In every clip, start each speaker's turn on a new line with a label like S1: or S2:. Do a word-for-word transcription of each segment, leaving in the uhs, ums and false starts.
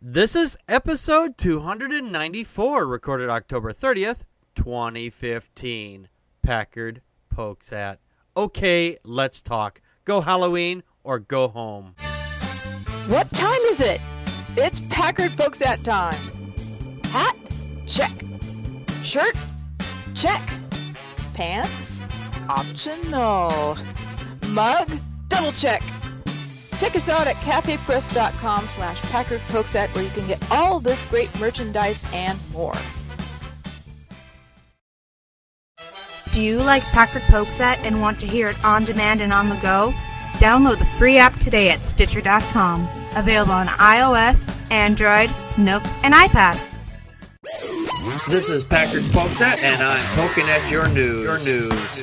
S1: This is episode two ninety-four, recorded October thirtieth, twenty fifteen. Packard pokes at. Okay, let's talk. Go Halloween or go home.
S2: What time is it? It's Packard pokes at time. Hat? Check. Shirt? Check. Pants? Optional. Mug? Double check. Check us out at cafepress.com slash Packard pokes at, where you can get all this great merchandise and more.
S3: Do you like Packard pokes at and want to hear it on demand and on the go? Download the free app today at Stitcher dot com. Available on iOS, Android, Nook, and iPad.
S1: This is Packard pokes at, and I'm poking at your news. Your news.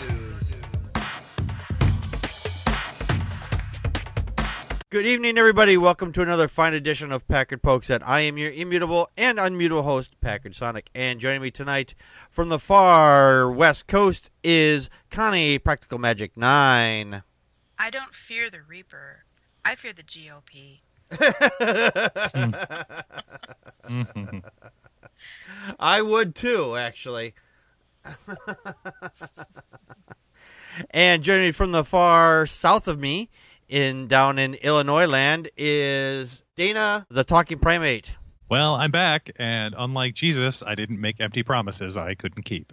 S1: Good evening, everybody. Welcome to another fine edition of Packard Pokes At. I am your immutable and unmutable host, Packard Sonic, and joining me tonight from the far west coast is Connie, Practical Magic nine.
S4: I don't fear the Reaper. I fear the G O P.
S1: I would too, actually. And joining me from the far south of me, in down in Illinois land, is Dana, the Talking Primate.
S5: Well, I'm back, and unlike Jesus, I didn't make empty promises I couldn't keep.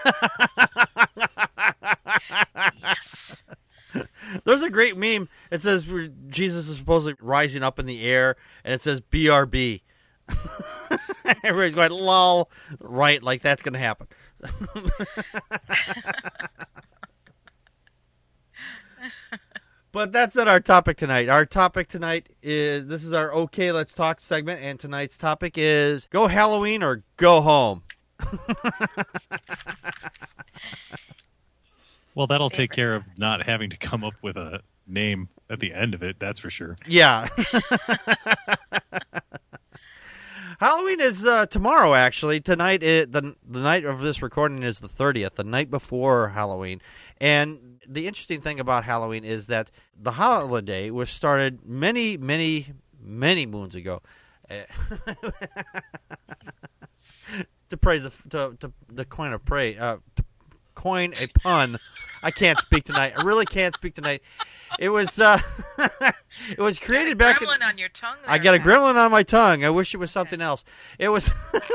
S4: Yes.
S1: There's a great meme. It says Jesus is supposedly rising up in the air, and it says B R B. Everybody's going, lol, right, like that's going to happen. But that's not our topic tonight. Our topic tonight is, this is our Okay, Let's Talk segment, and tonight's topic is go Halloween or go home.
S5: Well, that'll take care of not having to come up with a name at the end of it, that's for sure.
S1: Yeah. Halloween is uh, tomorrow, actually. Tonight, it, the, the night of this recording is the thirtieth, the night before Halloween. And the interesting thing about Halloween is that the holiday was started many, many, many moons ago. to praise, a, to, to, to coin a pray, uh, to coin a pun. I can't speak tonight. I really can't speak tonight. It was uh, it was created back.
S4: Gremlin
S1: in,
S4: on your tongue. There,
S1: I got a
S4: Pat.
S1: gremlin on my tongue. I wish it was something else. It was.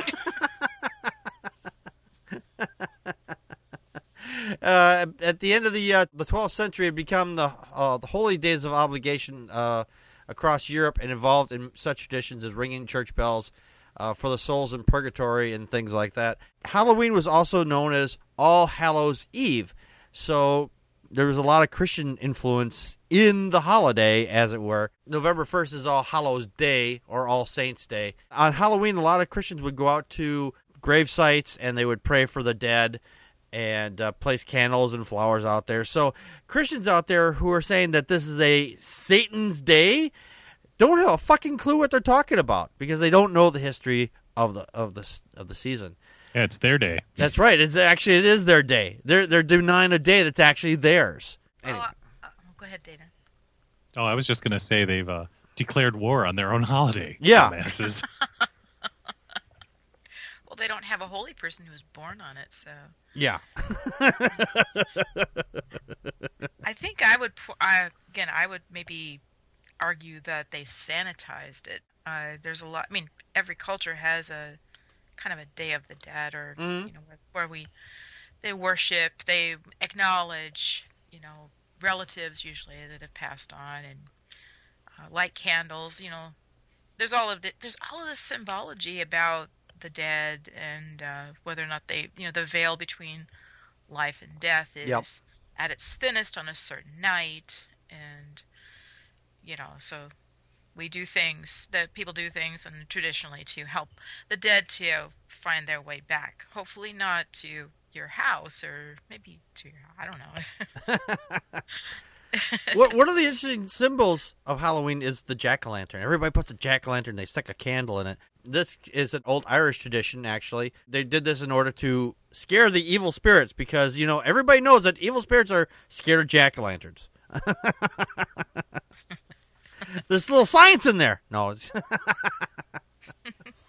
S1: Uh, at the end of the uh, the twelfth century, it had become the uh, the holy days of obligation uh, across Europe, and involved in such traditions as ringing church bells uh, for the souls in purgatory and things like that. Halloween was also known as All Hallows Eve, so there was a lot of Christian influence in the holiday, as it were. November first is All Hallows Day, or All Saints Day. On Halloween, a lot of Christians would go out to grave sites and they would pray for the dead and uh, place candles and flowers out there. So Christians out there who are saying that this is a Satan's day don't have a fucking clue what they're talking about, because they don't know the history of the of the of the season.
S5: Yeah, it's their day.
S1: That's right. It's actually it is their day. They're they're denying a day that's actually theirs. Anyway.
S4: Oh, uh, uh, go ahead, Dana.
S5: Oh, I was just going to say they've uh, declared war on their own holiday.
S1: Yeah.
S5: Dumbasses.
S4: Well, they don't have a holy person who was born on it, so.
S1: Yeah.
S4: I think I would, I, again, I would maybe argue that they sanitized it. Uh, there's a lot, I mean, every culture has a kind of a Day of the Dead, or,
S1: Mm-hmm.
S4: you know, where, where we, they worship, they acknowledge, you know, relatives usually that have passed on, and uh, light candles, you know. There's all of the, there's all of this symbology about the dead, and uh, whether or not they, you know, the veil between life and death is
S1: Yep.
S4: at its thinnest on a certain night, and you know, so we do things that people do things, and traditionally to help the dead to find their way back. Hopefully not to your house, or maybe to your, I don't know.
S1: what One of the interesting symbols of Halloween is the jack-o'-lantern. Everybody puts a jack-o'-lantern, they stick a candle in it. This is an old Irish tradition, actually. They did this in order to scare the evil spirits, because, you know, everybody knows that evil spirits are scared of jack-o'-lanterns. There's a little science in there. No. It's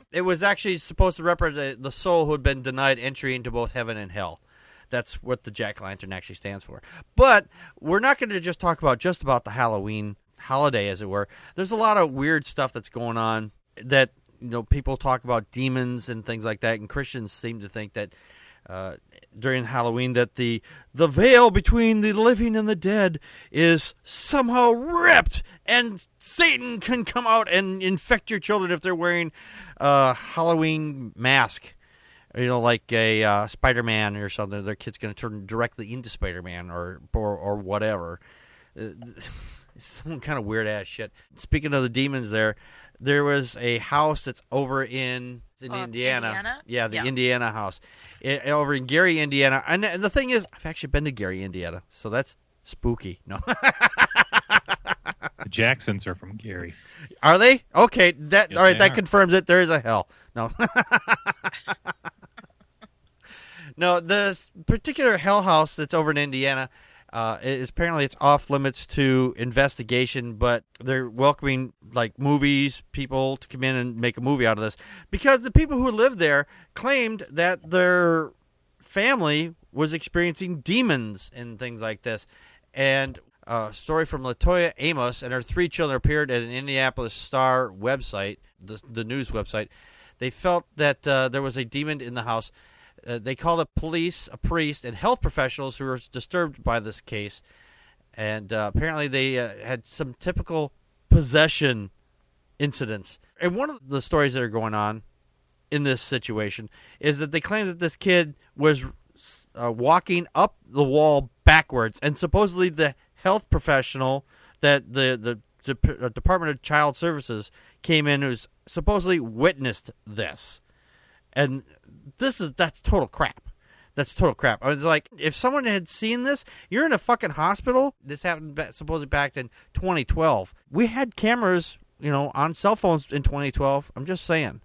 S1: It was actually supposed to represent the soul who had been denied entry into both heaven and hell. That's what the jack-o'-lantern actually stands for. But we're not going to just talk about just about the Halloween holiday, as it were. There's a lot of weird stuff that's going on that, you know, people talk about demons and things like that, and Christians seem to think that uh, during Halloween that the the veil between the living and the dead is somehow ripped, and Satan can come out and infect your children if they're wearing a Halloween mask. You know, like a uh, Spider-Man or something. Their kid's going to turn directly into Spider-Man or or, or whatever. Uh, some kind of weird-ass shit. Speaking of the demons there, there was a house that's over in, in
S4: Uh,
S1: Indiana.
S4: Indiana?
S1: Yeah, the
S4: Yeah.
S1: Indiana house. I, over in Gary, Indiana. And, and the thing is, I've actually been to Gary, Indiana, so that's spooky. No.
S5: The Jacksons are from Gary.
S1: Are they? Okay, that
S5: Yes,
S1: all right,
S5: they
S1: that
S5: are.
S1: confirms that there is a hell. No. No, this particular hell house that's over in Indiana uh, is apparently it's off limits to investigation, but they're welcoming like movies, people to come in and make a movie out of this because the people who lived there claimed that their family was experiencing demons and things like this. And a story from Latoya Amos and her three children appeared at an Indianapolis Star website, the, the news website. They felt that uh, there was a demon in the house. Uh, they called up police, a priest, and health professionals who were disturbed by this case. And uh, apparently they uh, had some typical possession incidents. And one of the stories that are going on in this situation is that they claim that this kid was uh, walking up the wall backwards, and supposedly the health professional that the, the, the uh, Department of Child Services came in who's supposedly witnessed this. And this is that's total crap. That's total crap. I was like, if someone had seen this, you're in a fucking hospital. This happened ba- supposedly back in twenty twelve. We had cameras, you know, on cell phones in twenty twelve. I'm just saying.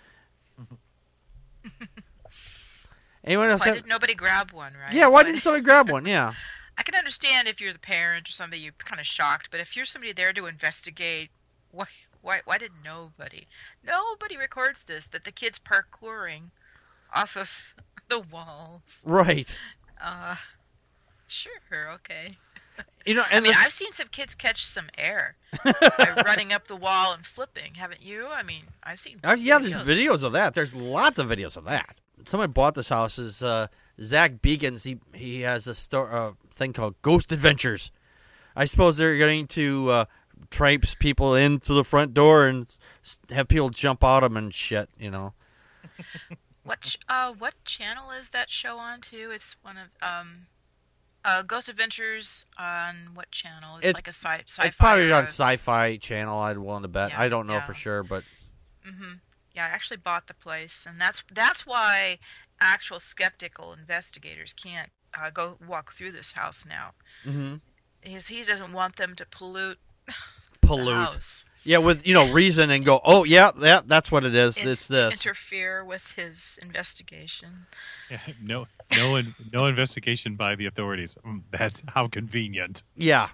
S1: Anyone else?
S4: Why
S1: have-
S4: did nobody grab one, right?
S1: yeah, why didn't somebody grab one? Yeah.
S4: I can understand if you're the parent or something, you're kind of shocked, but if you're somebody there to investigate, why, why, why did nobody? Nobody records this, that the kid's parkouring off of the walls.
S1: Right.
S4: Uh, sure, okay.
S1: You know,
S4: I
S1: and
S4: mean,
S1: the-
S4: I've seen some kids catch some air by running up the wall and flipping, haven't you? I mean, I've seen
S1: Uh, yeah, there's
S4: videos.
S1: videos of that. There's lots of videos of that. Someone bought this house. Is uh, Zach Begans. He he has a sto- uh, thing called Ghost Adventures. I suppose they're going to uh, traipse people into the front door and s- have people jump out them and shit. You know.
S4: What ch- uh what channel is that show on too? It's one of um uh Ghost Adventures on what channel? It's,
S1: It's-
S4: like a sci sci-fi.
S1: It's probably
S4: or
S1: on
S4: a-
S1: Sci-Fi Channel. I'd willing to bet.
S4: Yeah,
S1: I don't know
S4: yeah.
S1: for sure, but
S4: Mhm. Yeah, I actually bought the place, and that's that's why actual skeptical investigators can't uh, go walk through this house now.
S1: mm-hmm.
S4: Because he doesn't want them to pollute the
S1: pollute.
S4: house.
S1: Yeah, with you know reason and go. Oh yeah, yeah, that's what it is.
S4: In-
S1: it's
S4: to
S1: this.
S4: interfere with his investigation.
S5: Yeah, no, no, in, no investigation by the authorities. Mm, That's how convenient.
S1: Yeah.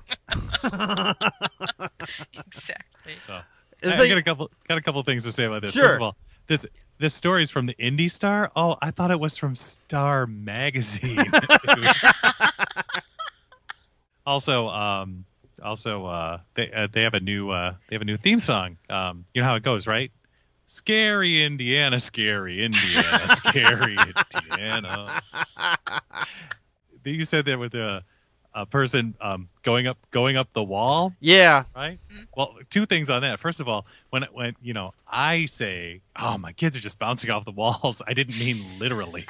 S4: Exactly.
S5: So,
S1: The
S5: I, I
S1: thing-
S5: got a couple, got a couple things to say about this.
S1: Sure.
S5: First of all, this this story is from the Indie Star. Oh, I thought it was from Star Magazine. Also, um, also, uh, they uh, they have a new uh, they have a new theme song. Um, you know how it goes, right? Scary Indiana, scary Indiana, scary Indiana. You said there with a a person um, going up going up the wall,
S1: Yeah.
S5: right? Well, two things on that. First of all, when when you know I say, "Oh, my kids are just bouncing off the walls," I didn't mean literally.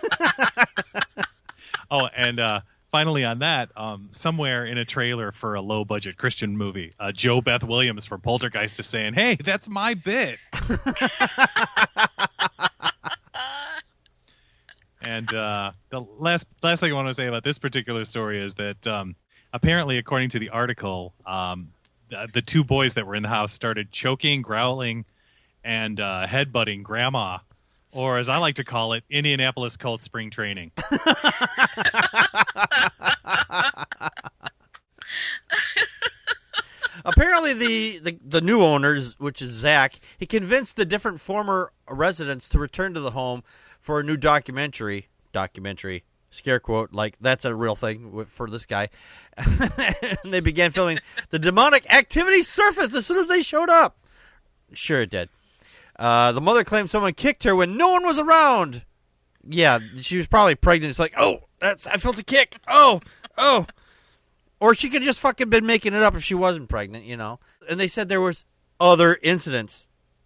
S5: Oh, and uh, finally on that, um, somewhere in a trailer for a low budget Christian movie, uh, Joe Beth Williams from Poltergeist is saying, "Hey, that's my bit." And uh, the last last thing I want to say about this particular story is that um, apparently, according to the article, um, the, the two boys that were in the house started choking, growling, and uh, headbutting Grandma, or as I like to call it, Indianapolis cult spring training.
S1: Apparently, the, the, the new owners, which is Zach, he convinced the different former residents to return to the home for a new documentary. Documentary. Scare quote, like, that's a real thing for this guy. And they began filming. The demonic activity surfaced as soon as they showed up. Sure it did. Uh, the mother claimed someone kicked her when no one was around. Yeah, she was probably pregnant. It's like, oh, that's I felt a kick. Oh, oh. Or she could just fucking been making it up if she wasn't pregnant, you know. And they said there was other incidents.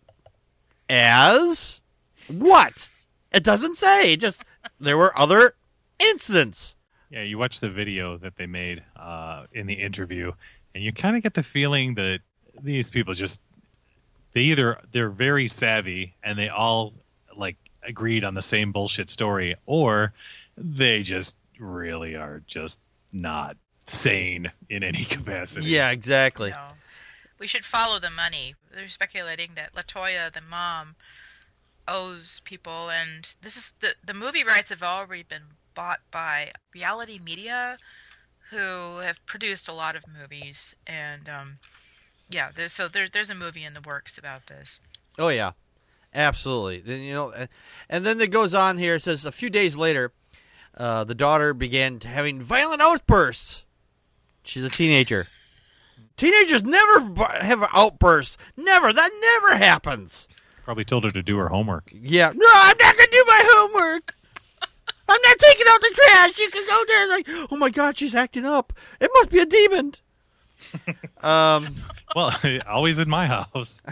S1: As what? It doesn't say. It just there were other incidents.
S5: Yeah, you watch the video that they made uh, in the interview, and you kind of get the feeling that these people just they either they're very savvy and they all like agreed on the same bullshit story, or they just really are just not sane in any capacity.
S1: Yeah, exactly.
S4: No. We should follow the money. They're speculating that LaToya, the mom, owes people, and this is the the movie rights have already been bought by Reality Media, who have produced a lot of movies, and um, yeah, there's, so there, there's a movie in the works about this.
S1: Oh yeah, absolutely. Then you know, and then it goes on here. It says a few days later, uh, the daughter began having violent outbursts. She's a teenager. Teenagers never have outbursts. Never. That never happens.
S5: Probably told her to do her homework.
S1: Yeah. No, I'm not going to do my homework. I'm not taking out the trash. You can go there. Like, oh my God, she's acting up. It must be a demon. um.
S5: Well, always in my house.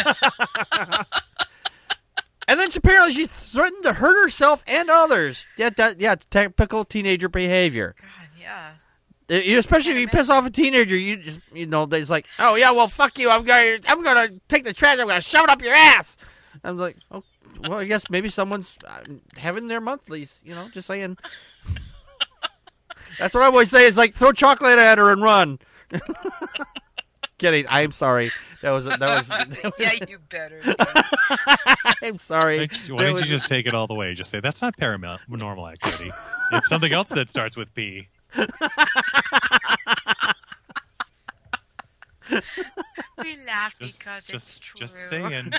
S1: And then she, apparently she threatened to hurt herself and others. Yeah, that yeah, typical teenager behavior.
S4: God, yeah.
S1: You, especially if you piss off a teenager, you just you know they's like, oh yeah, well fuck you, I'm gonna I'm gonna take the trash, I'm gonna shove it up your ass. I'm like, oh, well I guess maybe someone's having their monthlies, you know, just saying. That's what I always say is like throw chocolate at her and run. Kidding, I'm sorry. That was that was. That was
S4: yeah, you better.
S1: I'm sorry.
S5: Why don't you, why don't you just take it all the way? Just say that's not paranormal activity. It's something else that starts with P.
S4: We laugh
S5: Just,
S4: because
S5: just,
S4: it's true.
S5: just saying.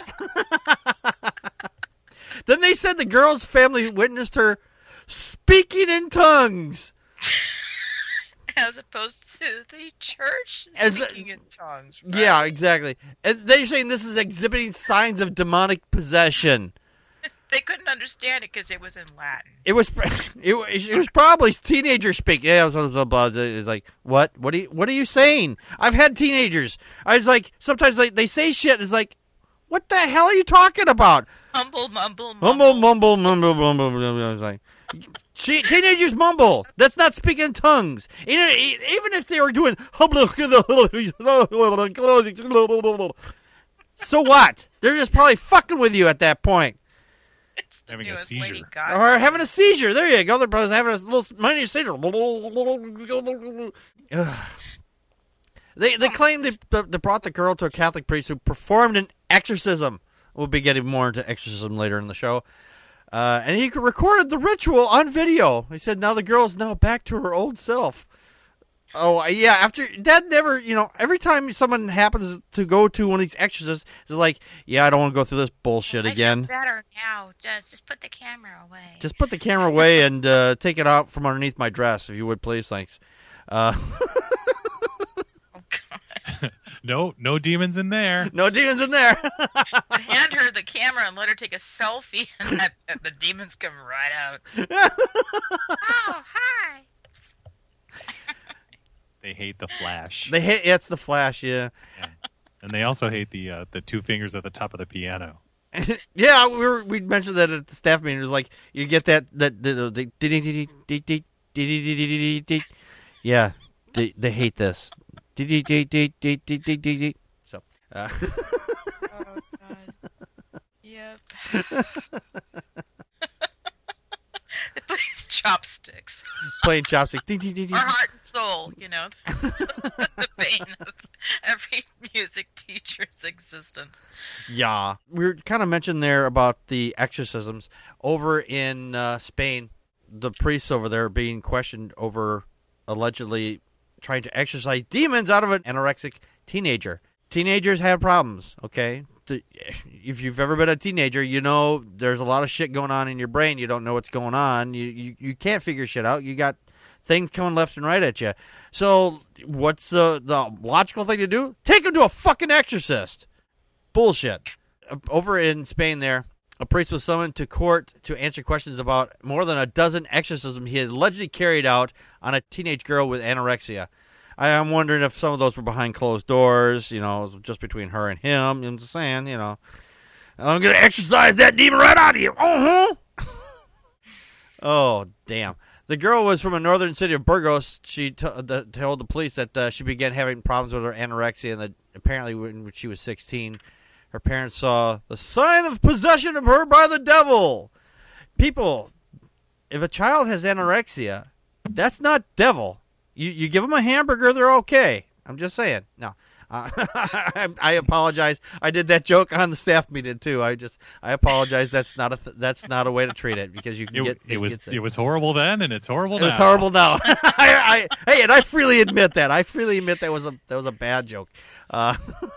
S1: Then they said the girl's family witnessed her speaking in tongues.
S4: As opposed to the church
S1: As
S4: speaking
S1: a,
S4: in tongues. Right?
S1: Yeah, exactly. And they're saying this is exhibiting signs of demonic possession.
S4: They couldn't understand it because it was in Latin.
S1: It was it, it was probably teenager speak. Yeah, it was, it was like what? What are you what are you saying? I've had teenagers. I was like sometimes like they say shit. It's like what the hell are you talking about?
S4: Mumble, mumble,
S1: Mumble,
S4: mumble,
S1: mumble, mumble, mumble. I was like. She, teenagers mumble. That's not speaking in tongues. Even, even if they were doing so what? They're just probably fucking with you at that point.
S4: It's the
S5: Having a
S4: newest
S5: seizure.
S4: Lady Gaga.
S1: Or having a seizure. There you go. They're probably having a little mini seizure. They they claim they, they brought the girl to a Catholic priest who performed an exorcism. We'll be getting more into exorcism later in the show. Uh, and he recorded the ritual on video. He said, now the girl's now back to her old self. Oh, yeah, after that never, you know, every time someone happens to go to one of these exorcists, it's like, yeah, I don't want to go through this bullshit again.
S4: I feel better now. Just, just put the camera away.
S1: Just put the camera away and uh, take it out from underneath my dress, if you would, please. Thanks. Uh,
S4: Oh, God.
S5: No, no demons in there.
S1: no demons in there.
S4: But hand her the camera and let her take a selfie, and that, the demons come right out. Oh, hi.
S5: They hate the Flash.
S1: They hate, it's the Flash, yeah.
S5: Yeah. And they also hate the uh, the two fingers at the top of the piano.
S1: Yeah, we were, we mentioned that at the staff meeting. It was like, you get that, that, the, yeah, they, they hate this. So, uh.
S4: Oh, God. Yep. It plays chopsticks.
S1: Playing chopsticks.
S4: Our heart and soul, you know. The pain of every music teacher's existence.
S1: Yeah. We were kind of mentioned there about the exorcisms. Over in uh, Spain, the priests over there are being questioned over allegedly trying to exorcise demons out of an anorexic teenager. Teenagers have problems, okay? If you've ever been a teenager, you know there's a lot of shit going on in your brain. You don't know what's going on. You you, you can't figure shit out. You got things coming left and right at you. So what's the, the logical thing to do? Take him to a fucking exorcist. Bullshit. Over in Spain there, a priest was summoned to court to answer questions about more than a dozen exorcisms he had allegedly carried out on a teenage girl with anorexia. I am wondering if some of those were behind closed doors, you know, just between her and him. I'm just saying, you know, I'm going to exorcise that demon right out of you. Uh-huh. Oh, damn. The girl was from a northern city of Burgos. She t- the, told the police that uh, she began having problems with her anorexia, and that apparently when she was sixteen, her parents saw the sign of possession of her by the devil. People, if a child has anorexia, that's not devil. You you give them a hamburger, they're okay. I'm just saying. No, uh, I, I apologize. I did that joke on the staff meeting too. I just I apologize. That's not a th- that's not a way to treat it because you can
S5: It,
S1: get
S5: it was
S1: get
S5: it was horrible then, and it's horrible now.
S1: It's horrible now. I, I, hey, and I freely admit that. I freely admit that was a that was a bad joke. Uh,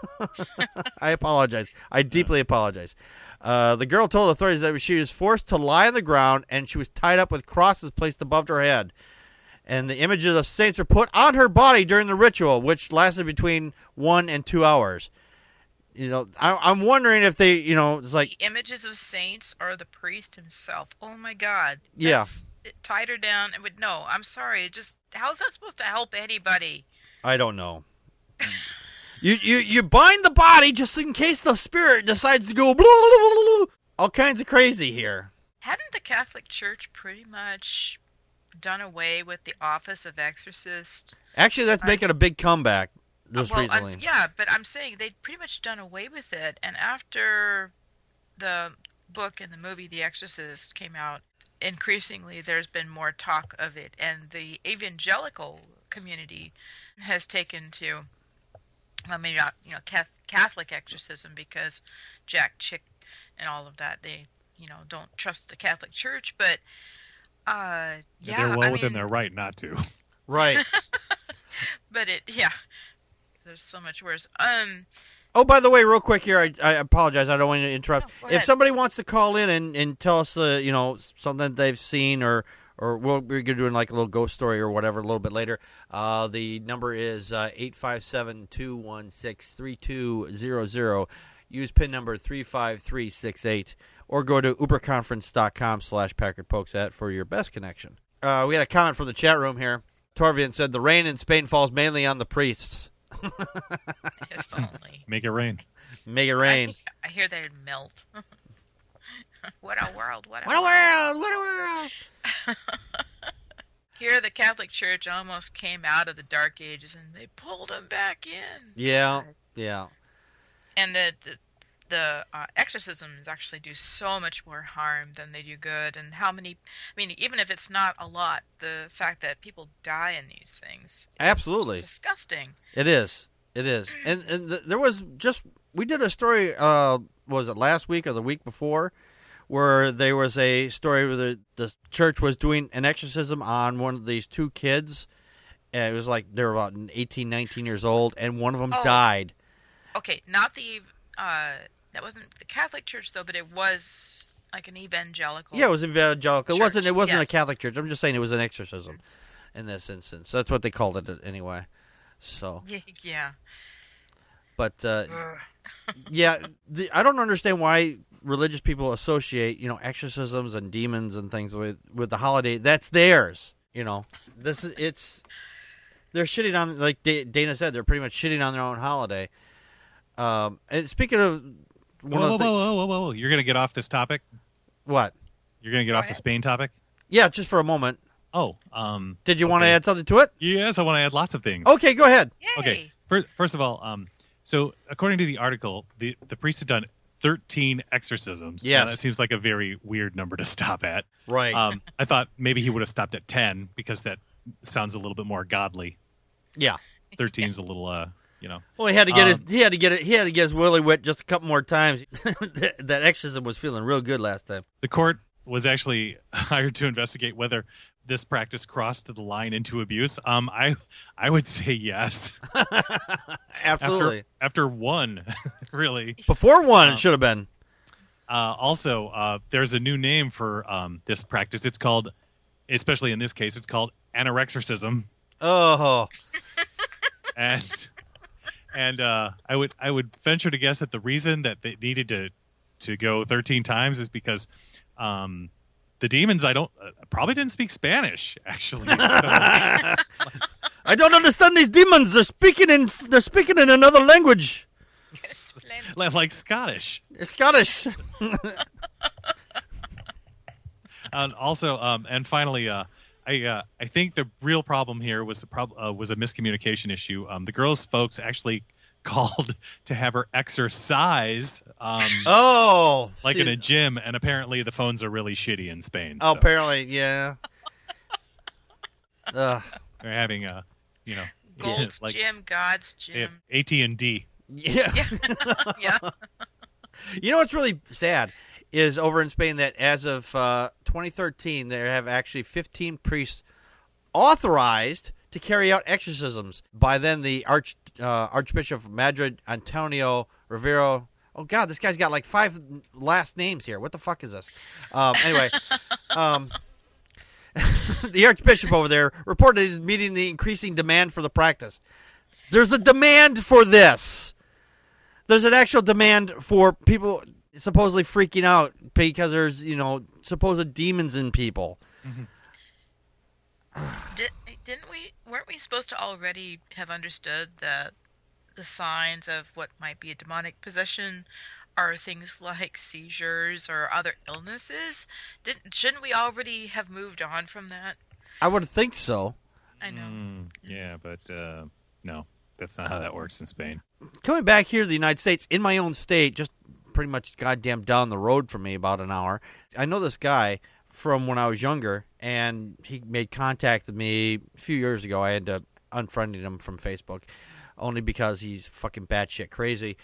S1: I apologize. I deeply apologize. Uh, the girl told authorities that she was forced to lie on the ground and she was tied up with crosses placed above her head. And the images of saints were put on her body during the ritual, which lasted between one and two hours. You know, I, I'm wondering if they, you know, it's like
S4: the images of saints or the priest himself. Oh my God!
S1: Yeah.
S4: That's, it tied her down and would no. I'm sorry. It just how's that supposed to help anybody?
S1: I don't know. you you you bind the body just in case the spirit decides to go blah, blah, blah, blah. All kinds of crazy here.
S4: Hadn't the Catholic Church pretty much done away with the office of exorcist?
S1: Actually, that's
S4: Right.
S1: making a big comeback just
S4: well,
S1: recently.
S4: I'm, yeah, but I'm saying they'd pretty much done away with it. And after the book and the movie The Exorcist came out, increasingly there's been more talk of it. And the evangelical community has taken to, well, maybe not, you know, Catholic exorcism because Jack Chick and all of that, they, you know, don't trust the Catholic Church. But Uh, yeah,
S5: They're well
S4: I
S5: within
S4: mean,
S5: their right not to.
S1: Right.
S4: but it, yeah, there's so much worse. Um,
S1: Oh, by the way, real quick here, I, I apologize. I don't want to interrupt.
S4: No, go
S1: If
S4: ahead.
S1: somebody wants to call in and, and tell us, uh, you know, something they've seen, or or we'll, we're doing like a little ghost story or whatever a little bit later. Uh, the number is uh, eight five seven, two one six, three two zero zero. Use PIN number three five three six eight. Or go to uberconference.com slash Packard Pokesat for your best connection. Uh, we had a comment from the chat room here. Torvian said, the rain in Spain falls mainly on the priests.
S4: if only.
S5: Make it rain.
S1: Make it rain.
S4: I, I hear they'd melt. What a world! What a,
S1: What a world! What a world!
S4: Here, the Catholic Church almost came out of the Dark Ages, and they pulled them back in.
S1: Yeah, yeah.
S4: And the the, the uh, exorcisms actually do so much more harm than they do good. And how many? I mean, even if it's not a lot, the fact that people die in these things, is
S1: Absolutely.
S4: disgusting.
S1: It is. It is. And and th- there was just, we did a story, uh, was it last week or the week before, where there was a story where the, the church was doing an exorcism on one of these two kids. And it was like they were about eighteen, nineteen years old, and one of them
S4: Oh.
S1: died.
S4: Okay, not the uh, that wasn't the Catholic Church though, but it was like an evangelical.
S1: Yeah, it was evangelical. It
S4: Church,
S1: wasn't. It wasn't a
S4: yes.
S1: Catholic church. I'm just saying it was an exorcism in this instance. That's what they called it anyway. So,
S4: Yeah.
S1: but uh, yeah, the, I don't understand why religious people associate, you know, exorcisms and demons and things with with the holiday. That's theirs. You know, this is it's. They're shitting on, like Da- Dana said, they're pretty much shitting on their own holiday. Um, and speaking of one
S5: Whoa,
S1: of the
S5: whoa,
S1: thi-
S5: whoa, whoa, whoa, whoa! You're gonna get off this topic.
S1: what?
S5: You're gonna get
S4: Go
S5: off the
S4: ahead.
S5: Spain topic.
S1: Yeah, just for a moment.
S5: Oh, um,
S1: Did you want to
S5: okay.
S1: add something to it?
S5: Yes, I want to add lots of things.
S1: Okay, go ahead.
S4: Yay.
S5: Okay. First, first of all, um, so according to the article, the the priest had done thirteen exorcisms.
S1: Yes.
S5: Now, that seems like a very weird number to stop at.
S1: Right.
S5: Um, I thought maybe he would have stopped at ten because that sounds a little bit more godly.
S1: Yeah.
S5: Thirteen's a little, uh, you know.
S1: Well, he had to get his
S5: Um,
S1: he had to get it he had to get his willy wet just a couple more times. that, that exorcism was feeling real good last time.
S5: The court was actually hired to investigate whether this practice crossed the line into abuse? Um, I I would say yes.
S1: Absolutely.
S5: After, after one, really.
S1: Before one,
S5: Um,
S1: it should have been.
S5: Uh, also, uh, there's a new name for um, this practice. It's called, especially in this case, it's called anorexorcism.
S1: Oh.
S5: And and uh, I would I would venture to guess that the reason that they needed to to go thirteen times is because um, the demons I don't uh, probably didn't speak Spanish actually. So,
S1: I don't understand these demons. They're speaking in they're speaking in another language.
S5: like, like Scottish.
S1: It's Scottish.
S5: And also, um, and finally, uh, I uh, I think the real problem here was a prob- uh, was a miscommunication issue. Um, the girls' folks actually called to have her exercise, um,
S1: Oh,
S5: like
S1: see-
S5: in a gym, and apparently the phones are really shitty in Spain.
S1: Oh,
S5: so
S1: apparently, yeah. Ugh.
S5: they're having a, you know,
S4: Gold's
S5: like
S4: Gym, God's Gym.
S5: A T and D.
S1: Yeah.
S4: Yeah.
S1: You know what's really sad is over in Spain that as of uh, twenty thirteen, they have actually fifteen priests authorized to carry out exorcisms. By then, the Arch uh, Archbishop of Madrid, Antonio Rivero. Oh God, this guy's got like five last names here. What the fuck is this? Um, anyway, um, the Archbishop over there reported he's meeting the increasing demand for the practice. There's a demand for this. There's an actual demand for people supposedly freaking out because there's, you know, supposed demons in people.
S4: Did, didn't we? Weren't we supposed to already have understood that the signs of what might be a demonic possession are things like seizures or other illnesses? Didn't shouldn't we already have moved on from that?
S1: I would think so.
S4: I know.
S5: Mm, yeah, but uh, no, that's not how that works in Spain.
S1: Coming back here to the United States, in my own state, just pretty much goddamn down the road from me about an hour, I know this guy from when I was younger, and he made contact with me a few years ago. I had to unfriend him from Facebook, only because he's fucking batshit crazy.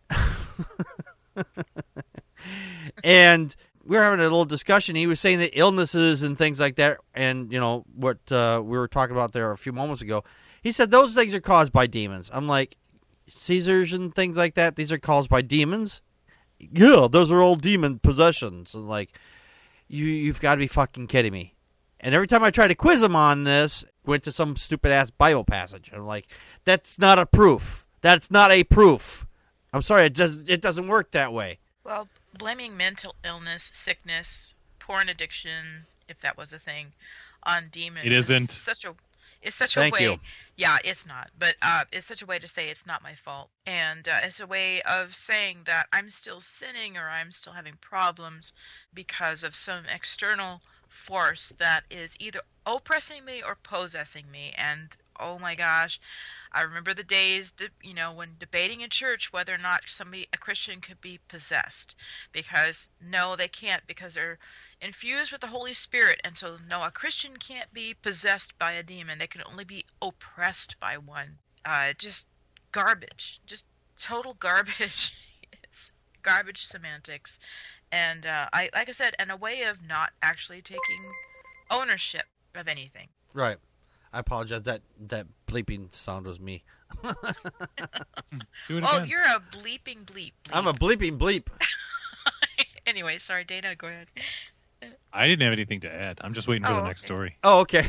S1: And we were having a little discussion. He was saying that illnesses and things like that, and, you know, what uh, we were talking about there a few moments ago, he said those things are caused by demons. I'm like, Caesars and things like that, these are caused by demons? Yeah, those are all demon possessions. And like, you, you've got to be fucking kidding me. And every time I try to quiz him on this, went to some stupid-ass Bible passage. I'm like, that's not a proof. That's not a proof. I'm sorry, it, does, it doesn't work that way.
S4: Well, blaming mental illness, sickness, porn addiction, if that was a thing, on demons.
S5: It isn't.
S4: Is such a It's such
S1: Thank
S4: a way.
S1: you.
S4: Yeah, it's not. But uh, it's such a way to say it's not my fault, and uh, it's a way of saying that I'm still sinning or I'm still having problems because of some external force that is either oppressing me or possessing me. And oh my gosh, I remember the days, de- you know, when debating in church whether or not somebody, a Christian, could be possessed, because no, they can't, because they're infused with the Holy Spirit, and so no, a Christian can't be possessed by a demon. They can only be oppressed by one. Uh, just garbage, just total garbage. It's garbage semantics, and uh, I, like I said, and a way of not actually taking ownership of anything.
S1: Right. I apologize. That that bleeping sound was me.
S5: Do it
S4: Oh,
S5: again.
S4: you're a bleeping bleep. bleep.
S1: I'm a bleeping bleep.
S4: Anyway, sorry, Dana, go ahead.
S5: I didn't have anything to add. I'm just waiting for
S4: Oh,
S5: the next
S4: okay.
S5: story.
S1: Oh, okay.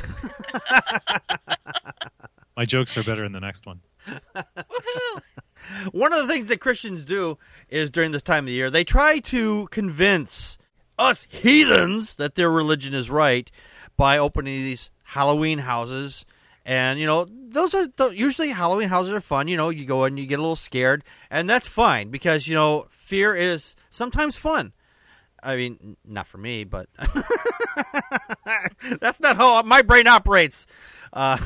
S5: My jokes are better in the next one.
S4: Woohoo!
S1: One of the things that Christians do is during this time of the year, they try to convince us heathens that their religion is right by opening these Halloween houses. And, you know, those are th- usually Halloween houses are fun. You know, you go and you get a little scared, and that's fine because, you know, fear is sometimes fun. I mean, not for me, but that's not how my brain operates. Uh,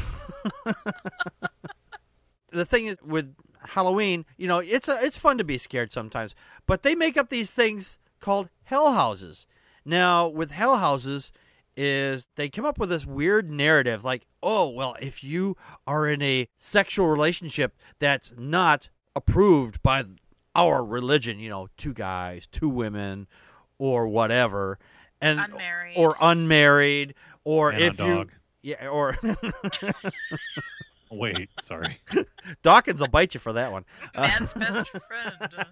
S1: the thing is with Halloween, you know, it's a, it's fun to be scared sometimes, but they make up these things called hell houses. Now, with hell houses, is they come up with this weird narrative like, oh, well, if you are in a sexual relationship that's not approved by our religion, you know, two guys, two women, or whatever, and
S4: Unmarried.
S1: or unmarried, or
S5: And a
S1: if you
S5: dog.
S1: yeah, or
S5: Wait, sorry.
S1: Dawkins will bite you for that one. Uh,
S4: Man's best friend.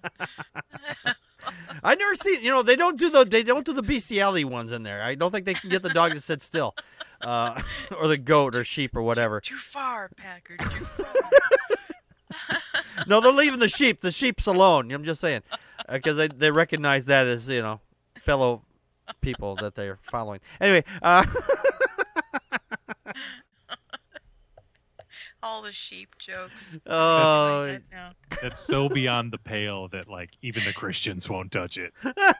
S1: I never see. You know, they don't do the they don't do the bestiality ones in there. I don't think they can get the dog to sit still, uh, or the goat or sheep or whatever.
S4: Too far, Packard. Too far.
S1: No, they're leaving the sheep. The sheep's alone. I'm just saying, because they they recognize that as you know fellow people that they're following. Anyway, uh,
S4: All the sheep jokes.
S1: Oh.
S4: In my head now.
S5: That's so beyond the pale that like even the Christians won't touch it.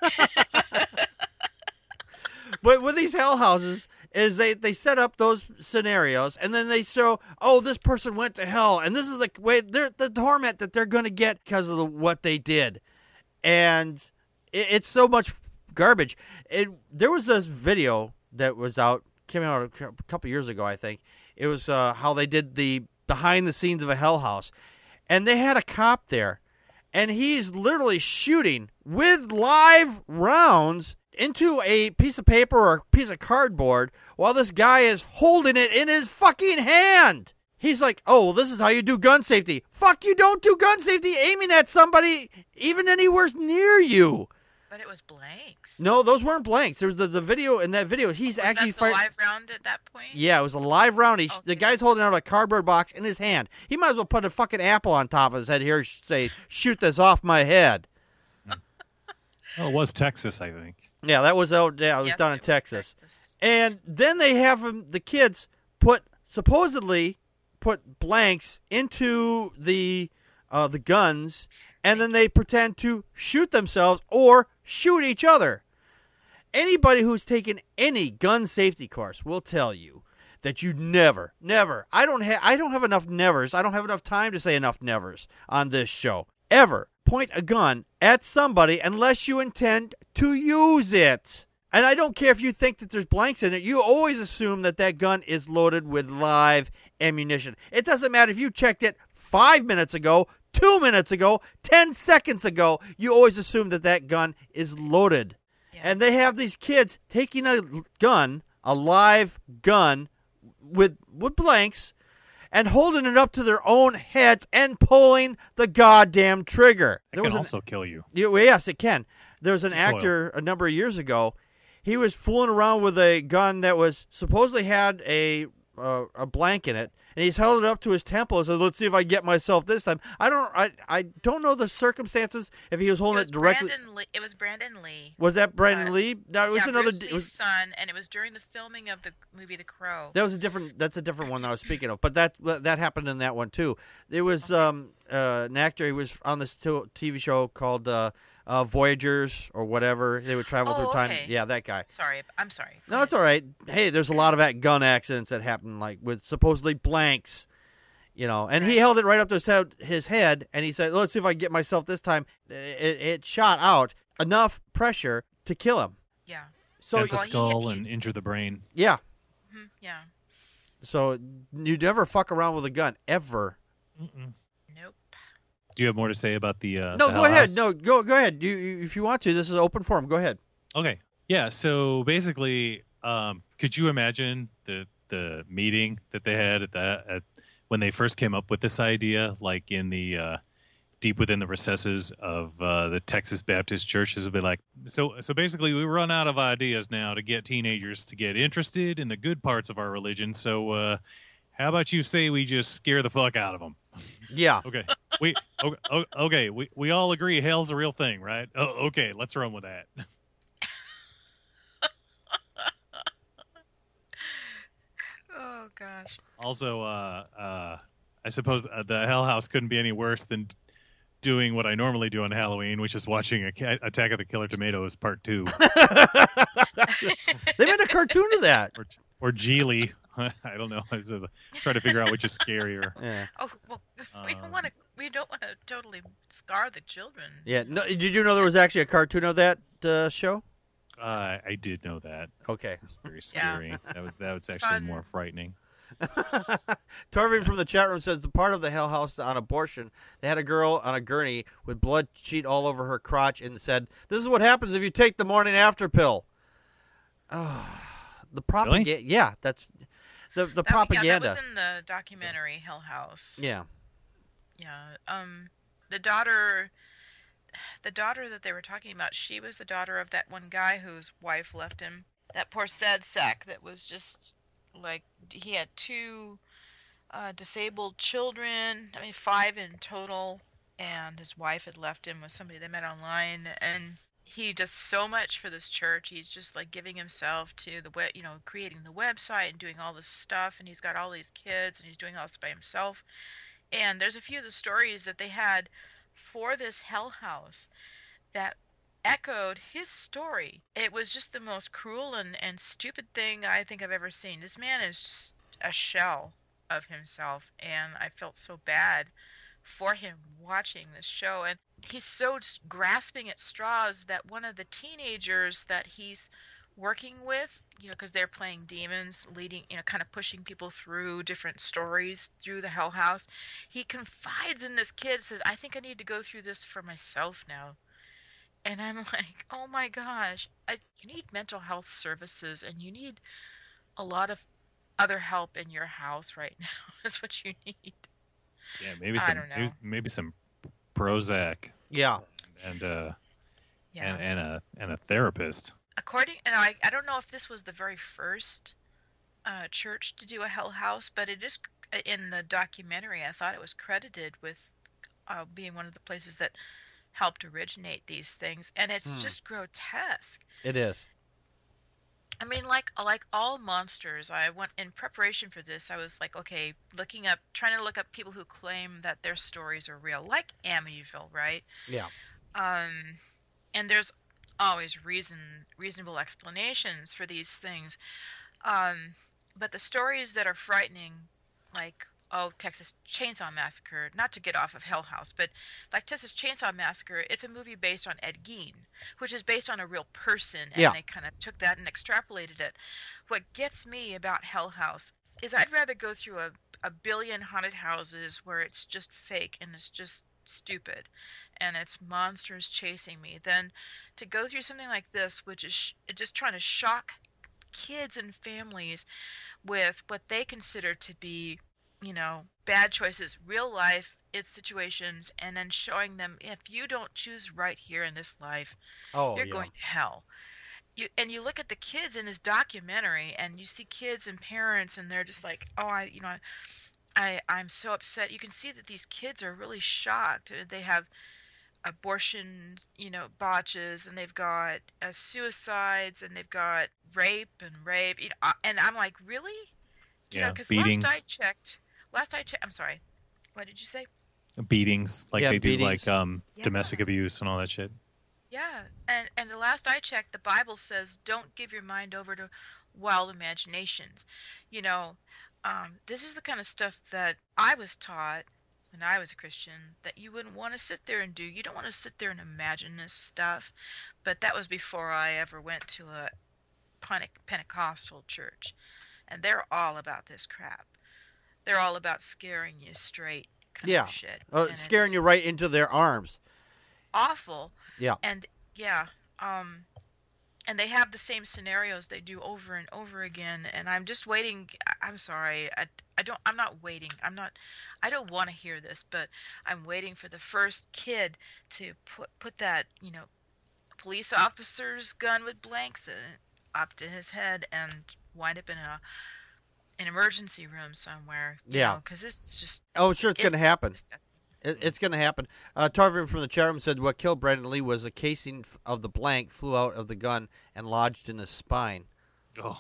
S1: but with these hell houses, is they they set up those scenarios and then they show, oh, this person went to hell, and this is the way they're the torment that they're going to get because of the, what they did, and it, it's so much garbage. It there was this video that was out came out a couple years ago, I think. It was uh, how they did the behind the scenes of a hell house, and they had a cop there, and he's literally shooting with live rounds into a piece of paper or a piece of cardboard while this guy is holding it in his fucking hand. He's like, oh, well, this is how you do gun safety. Fuck, you don't do gun safety aiming at somebody even anywhere near you.
S4: But it was blanks.
S1: No, those weren't blanks. There was the, the video. In that video, he's
S4: was
S1: actually
S4: that the
S1: fighting.
S4: live round at that point?
S1: Yeah, it was a live round. He,
S4: Okay.
S1: The guy's holding out a cardboard box in his hand. He might as well put a fucking apple on top of his head here, say, shoot this off my head.
S5: Oh, it was Texas, I think.
S1: Yeah, that was out. Yeah, it was
S4: Yes,
S1: down in
S4: it was
S1: Texas.
S4: Texas.
S1: And then they have him, the kids put supposedly put blanks into the uh, the guns, and then they pretend to shoot themselves or shoot each other. Anybody who's taken any gun safety course will tell you that you never, never. I don't have. I don't have enough nevers. I don't have enough time to say enough nevers on this show. Ever point a gun at somebody unless you intend to use it. And I don't care if you think that there's blanks in it. You always assume that that gun is loaded with live ammunition. It doesn't matter if you checked it five minutes ago, two minutes ago, ten seconds ago. You always assume that that gun is loaded.
S4: Yeah.
S1: And they have these kids taking a gun, a live gun, with with blanks, and holding it up to their own heads and pulling the goddamn trigger.
S5: It
S1: There
S5: can
S1: was an-
S5: also kill you.
S1: yeah, well, yes, it can. There was an
S5: Recoil.
S1: actor a number of years ago. He was fooling around with a gun that was supposedly had a uh, a blank in it, and he's held it up to his temple and said, "Let's see if I get myself this time." I don't, I, I don't know the circumstances if he was
S4: It
S1: holding
S4: was
S1: it directly.
S4: Brandon Lee. It was Brandon Lee.
S1: Was that Brandon
S4: Uh,
S1: Lee? No, it was
S4: yeah,
S1: another.
S4: Bruce
S1: It
S4: Lee's
S1: was
S4: son, and it was during the filming of the movie The Crow.
S1: that was a different. That's a different one I was speaking of. But that that happened in that one too. There was um uh, an actor. He was on this t- T V show called uh, uh, Voyagers or whatever. They would travel
S4: Oh,
S1: through time.
S4: okay.
S1: Yeah, that guy.
S4: Sorry, I'm sorry.
S1: No, it's all right. Hey, there's a lot of that gun accidents that happen, like with supposedly blanks, you know. And he held it right up to his head, his head, and he said, "Let's see if I can get myself this time." It, it shot out enough pressure to kill him.
S4: Yeah.
S1: So
S5: Dent the
S4: Well, he-
S5: skull
S4: he-
S5: and injure the brain.
S1: yeah,
S4: hmm Yeah.
S1: so you never fuck around with a gun ever.
S5: Mm-mm.
S4: Nope.
S5: Do you have more to say about the? Uh,
S1: No,
S5: the
S1: go
S5: Hell
S1: ahead.
S5: House?
S1: No, go go ahead. You, you if you want to. This is open forum. Go ahead.
S5: Okay. Yeah. So basically, um, could you imagine the the meeting that they had at the at, when they first came up with this idea, like in the uh, deep within the recesses of uh, the Texas Baptist churches, would be like, so so basically, we run out of ideas now to get teenagers to get interested in the good parts of our religion. So uh, how about you say we just scare the fuck out of them?
S1: Yeah.
S5: Okay. We okay, okay. We we all agree hell's a real thing, right? Oh, okay. Let's run with that.
S4: Oh gosh.
S5: Also, uh, uh, I suppose uh, the Hell House couldn't be any worse than doing what I normally do on Halloween, which is watching a ca- Attack of the Killer Tomatoes Part Two,
S1: They made a cartoon of that.
S5: or or Geely. I don't know. I was uh, trying to figure out which is scarier.
S1: Yeah.
S4: Oh well, we don't
S5: Um,
S4: want to. We don't want to totally scar the children.
S1: Yeah. No, did you know there was actually a cartoon of that uh, show?
S5: Uh, I did know that.
S1: Okay.
S5: It's very
S4: Yeah.
S5: scary. That was that was actually
S4: Fun.
S5: more frightening.
S1: Torvin from the chat room says the part of the Hell House on abortion, they had a girl on a gurney with blood sheet all over her crotch and said, "This is what happens if you take the morning after pill." The propaganda. Yeah, that's the the
S4: That,
S1: propaganda.
S4: Yeah, that was in the documentary Hell House.
S1: Yeah.
S4: Yeah. Um, the daughter, the daughter that they were talking about, she was the daughter of that one guy whose wife left him. That poor sad sack that was just like he had two uh, disabled children. I mean, five in total, and his wife had left him with somebody they met online, and he does so much for this church. He's just like giving himself to the web, you know, creating the website and doing all this stuff, and he's got all these kids, and he's doing all this by himself. And there's a few of the stories that they had for this Hell House that echoed his story. It was just the most cruel and, and stupid thing I think I've ever seen. This man is just a shell of himself, and I felt so bad for him watching this show. And he's so grasping at straws that one of the teenagers that he's working with, you know, because they're playing demons, leading, you know, kind of pushing people through different stories through the Hell House, he confides in this kid, says, I think I need to go through this for myself now. And I'm like, oh my gosh, I, you need mental health services, and you need a lot of other help in your house right now is what you need.
S5: Yeah, maybe
S4: I
S5: some
S4: don't know.
S5: maybe, maybe some Prozac
S1: Yeah.
S5: and uh
S4: Yeah.
S5: and, and a and a therapist.
S4: According, and I, I don't know if this was the very first uh, church to do a Hell House, but it is in the documentary. I thought it was credited with uh, being one of the places that helped originate these things, and it's
S1: Hmm.
S4: just grotesque.
S1: It is.
S4: I mean, like like all monsters, I went in preparation for this. I was like, okay, looking up, trying to look up people who claim that their stories are real, like Amityville, right?
S1: Yeah.
S4: Um, and there's always reason, reasonable explanations for these things. Um, but the stories that are frightening, like oh, Texas Chainsaw Massacre, not to get off of Hell House, but like Texas Chainsaw Massacre, it's a movie based on Ed Gein, which is based on a real person, and
S1: Yeah.
S4: they kind of took that and extrapolated it. What gets me about Hell House is I'd rather go through a, a billion haunted houses where it's just fake and it's just stupid and it's monsters chasing me than to go through something like this, which is sh- just trying to shock kids and families with what they consider to be, you know, bad choices, real life it's situations, and then showing them if you don't choose right here in this life,
S1: Oh,
S4: you're
S1: yeah.
S4: going to hell. You, and you look at the kids in this documentary, and you see kids and parents, and they're just like, oh, I, you know, I, I'm so upset. You can see that these kids are really shocked. They have abortion, you know, botches, and they've got uh, suicides, and they've got rape and rape. You know, uh, and I'm like, really? You know,
S5: Yeah,
S4: 'cause
S5: beatings.
S4: last I checked, last I checked, I'm sorry, what did you say?
S5: Beatings, like
S1: Yeah,
S5: they do,
S1: beatings.
S5: like um,
S4: Yeah.
S5: domestic abuse and all that shit.
S4: Yeah, and and the last I checked, the Bible says, "Don't give your mind over to wild imaginations." You know, um, this is the kind of stuff that I was taught when I was a Christian that you wouldn't want to sit there and do. You don't want to sit there and imagine this stuff. But that was before I ever went to a Pente- Pentecostal church, and they're all about this crap. They're all about scaring you straight, kind
S1: Yeah.
S4: of shit.
S1: Uh,
S4: And
S1: scaring
S4: it's
S1: you right into their arms.
S4: awful.
S1: Yeah.
S4: And yeah, um, and they have the same scenarios they do over and over again. And I'm just waiting. I- I'm sorry. I, I don't. I'm not waiting. I'm not. I don't want to hear this, but I'm waiting for the first kid to put put that you know, police officer's gun with blanks in it up to his head and wind up in a an emergency room somewhere. You
S1: Yeah.
S4: Because this is just.
S1: Oh, sure, it's going to happen.
S4: disgusting.
S1: It, it's going to happen. Uh, Tarvin from the chat room said what killed Brandon Lee was a casing f- of the blank flew out of the gun and lodged in his spine.
S5: Oh,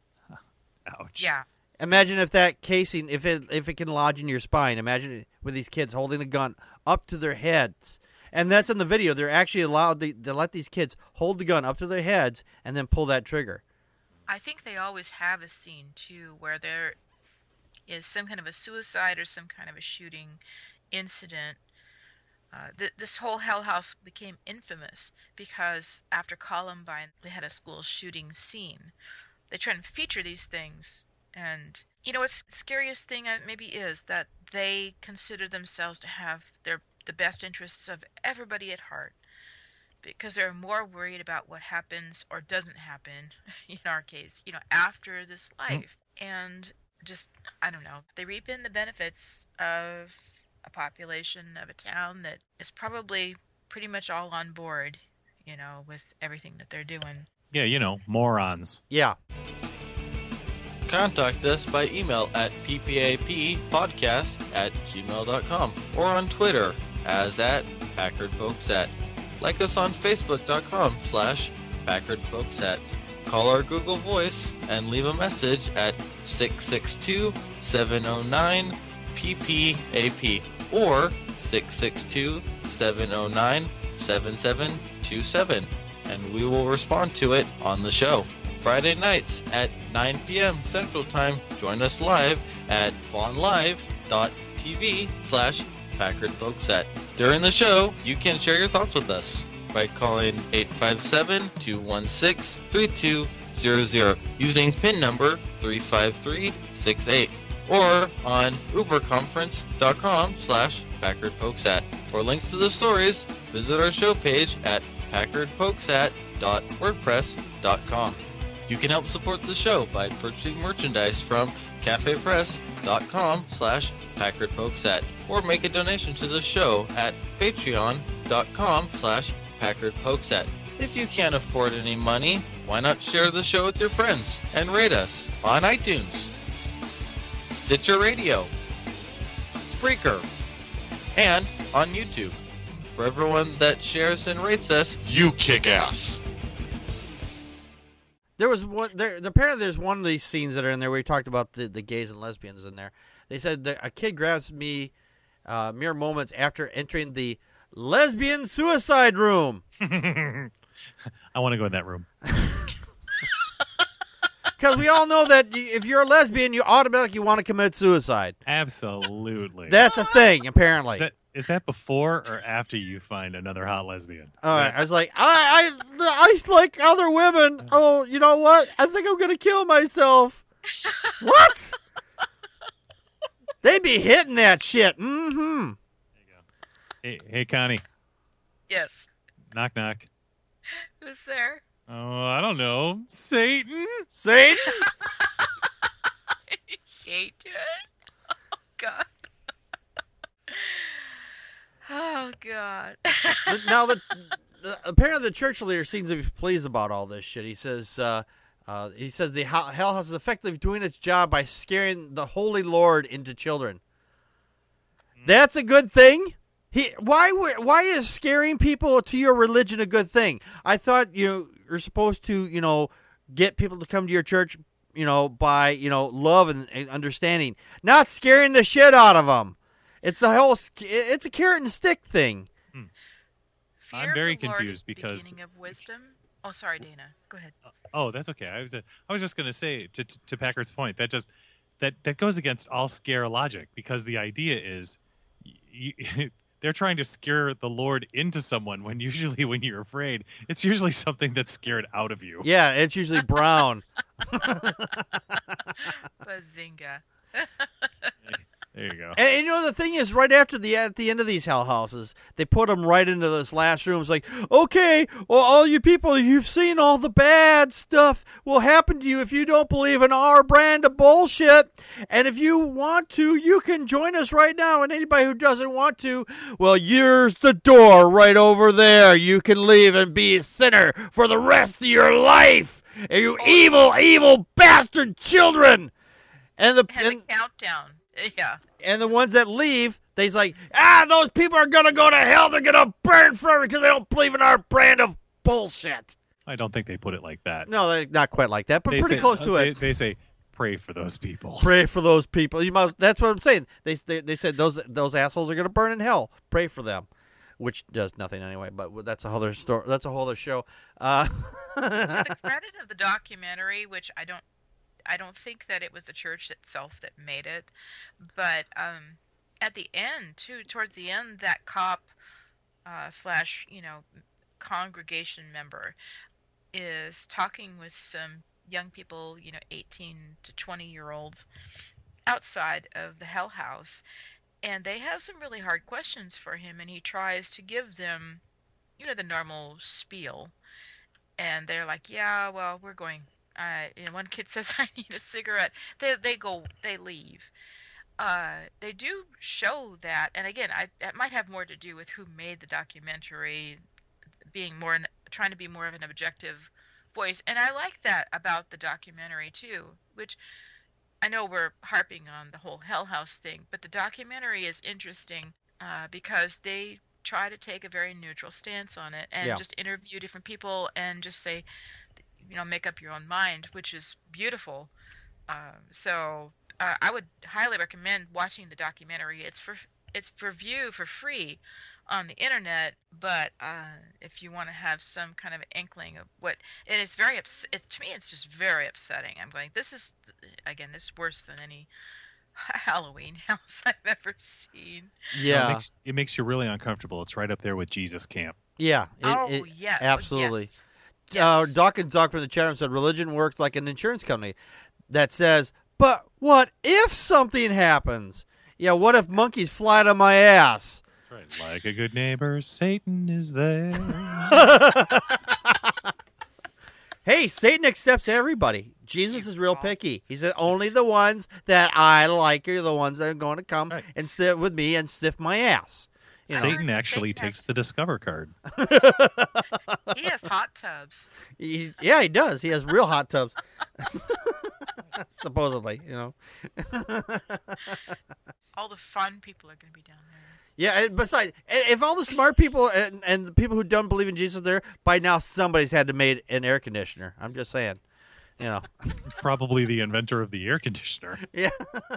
S5: ouch.
S4: Yeah.
S1: Imagine if that casing, if it if it can lodge in your spine. Imagine it with these kids holding a gun up to their heads, and that's in the video. They're actually allowed to, to let these kids hold the gun up to their heads and then pull that trigger.
S4: I think they always have a scene too where there is some kind of a suicide or some kind of a shooting incident. Uh, th- this whole Hell House became infamous because after Columbine, they had a school shooting scene. They try and feature these things, and you know what's the scariest thing uh, maybe is that they consider themselves to have their the best interests of everybody at heart. because they're more worried about what happens or doesn't happen, in our case, you know, after this life. Mm. And just, I don't know, they reap in the benefits of a population of a town that is probably pretty much all on board, you know, with everything that they're doing.
S5: Yeah, you know, morons.
S1: Yeah.
S6: Contact us by email at p p a p podcast at gmail dot com or on Twitter as at Packard Pokesat. Like us on facebook.com slash Packard Pokesat. Call our Google Voice and leave a message at six six two, seven oh nine, P P A P or six six two, seven oh nine, seven seven two seven, and we will respond to it on the show. Friday nights at nine p.m. Central Time. Join us live at vonlive.tv slash Packard Pokesat. During the show, you can share your thoughts with us by calling eight five seven, two one six, three two zero zero using PIN number three five three six eight or on uberconference.com slash Packard Pokesat. For links to the stories, visit our show page at packard pokesat dot wordpress dot com. You can help support the show by purchasing merchandise from cafepress.com slash Packard Pokesat or make a donation to the show at patreon.com slash Packard Pokesat. If you can't afford any money, why not share the show with your friends and rate us on iTunes, Stitcher Radio, Spreaker, and on YouTube. For everyone that shares and rates us, you kick ass.
S1: There was one. There apparently there's one of these scenes that are in there where we talked about the, the gays and lesbians in there. They said that a kid grabs me uh, mere moments after entering the lesbian suicide room.
S5: I want to go in that room.
S1: Because we all know that you, if you're a lesbian, you automatically want to commit suicide.
S5: Absolutely.
S1: That's a thing, apparently.
S5: Is that, is that before or after you find another hot lesbian?
S1: All right. I was like, I, I, I like other women. Oh, you know what? I think I'm going to kill myself. What? They be hitting that shit. Mm-hmm.
S5: There you go. Hey, hey, Connie.
S4: Yes.
S5: Knock, knock.
S4: Who's there?
S5: Oh, I don't know. Satan?
S1: Satan?
S4: Satan? Oh, God. Oh, God.
S1: Now, the, the apparently the church leader seems to be pleased about all this shit. He says, uh, uh, he says the hell house is effectively doing its job by scaring the Holy Lord into children. That's a good thing. He why why is scaring people to your religion a good thing? I thought you you're supposed to you know get people to come to your church you know by you know love and, and understanding, not scaring the shit out of them. It's a whole it's a carrot and stick thing.
S5: Hmm. I'm very confused because
S4: beginning of wisdom. Oh, sorry, Dana. Go ahead.
S5: Oh, that's okay. I was uh, I was just going to say to, to to Packard's point that just that that goes against all scare logic, because the idea is you, they're trying to scare the Lord into someone when usually when you're afraid, it's usually something that's scared out of you.
S1: Yeah, it's usually brown.
S4: Bazinga.
S5: There you go.
S1: And, and you know the thing is, right after the at the end of these hell houses, they put them right into this last room. It's like, okay, well, all you people, you've seen all the bad stuff will happen to you if you don't believe in our brand of bullshit. And if you want to, you can join us right now. And anybody who doesn't want to, well, here's the door right over there. You can leave and be a sinner for the rest of your life. And you evil, evil bastard children. And the
S4: And
S1: and,
S4: the countdown. Yeah.
S1: And the ones that leave, they's like, ah, those people are going to go to hell. They're going to burn forever because they don't believe in our brand of bullshit.
S5: I don't think they put it like that.
S1: No, they, not quite like that, but
S5: They
S1: pretty
S5: say-
S1: close to
S5: they,
S1: it.
S5: They say, pray for those people.
S1: Pray for those people. You must. That's what I'm saying. They they, they said those those assholes are going to burn in hell. Pray for them, which does nothing anyway. But that's a whole other story. That's a whole other show. Uh,
S4: The credit of the documentary, which I don't I don't think that it was the church itself that made it, but um, at the end, too, towards the end, that cop uh, slash, you know, congregation member is talking with some young people, you know, eighteen to twenty year olds outside of the Hell House, and they have some really hard questions for him, and he tries to give them you know, the normal spiel. And they're like, yeah, well, we're going. Uh, you know, one kid says, I need a cigarette. They they go, they leave. Uh, they do show that, and again, I, that might have more to do with who made the documentary, being more an, trying to be more of an objective voice, and I like that about the documentary too. Which I know we're harping on the whole Hell House thing, but the documentary is interesting uh, because they try to take a very neutral stance on it and
S1: Yeah.
S4: just interview different people and just say, you know, make up your own mind, which is beautiful. Um, so. Uh, I would highly recommend watching the documentary. It's for it's for view for free on the internet, but uh, if you want to have some kind of inkling of what, and it's very ups- it's to me it's just very upsetting. I'm going, this is again this is worse than any Halloween house I've ever seen.
S5: You know,
S1: Yeah,
S5: it, makes, it makes you really uncomfortable. It's right up there with Jesus Camp.
S1: yeah. It,
S4: oh
S1: it-
S4: yeah,
S1: absolutely.
S4: Yes.
S1: Uh,
S4: Yes.
S1: Doc and Doc from the chat room said religion works like an insurance company that says, but what if something happens? Yeah, what if monkeys fly to my ass?
S5: Right. Like a good neighbor, Satan is there.
S1: Hey, Satan accepts everybody. Jesus is real picky. He said only the ones that I like are the ones that are going to come
S5: Right.
S1: and sit with me and sniff my ass. You know,
S5: Satan
S4: Satan
S5: actually
S4: has-
S5: takes the Discover card.
S4: He has hot tubs.
S1: he, yeah, he does. He has real hot tubs. Supposedly, you know.
S4: All the fun people are going to be down there.
S1: Yeah, and besides, and if all the smart people and, and the people who don't believe in Jesus are there, by now somebody's had to make an air conditioner. I'm just saying. You know.
S5: Probably the inventor of the air conditioner.
S1: Yeah.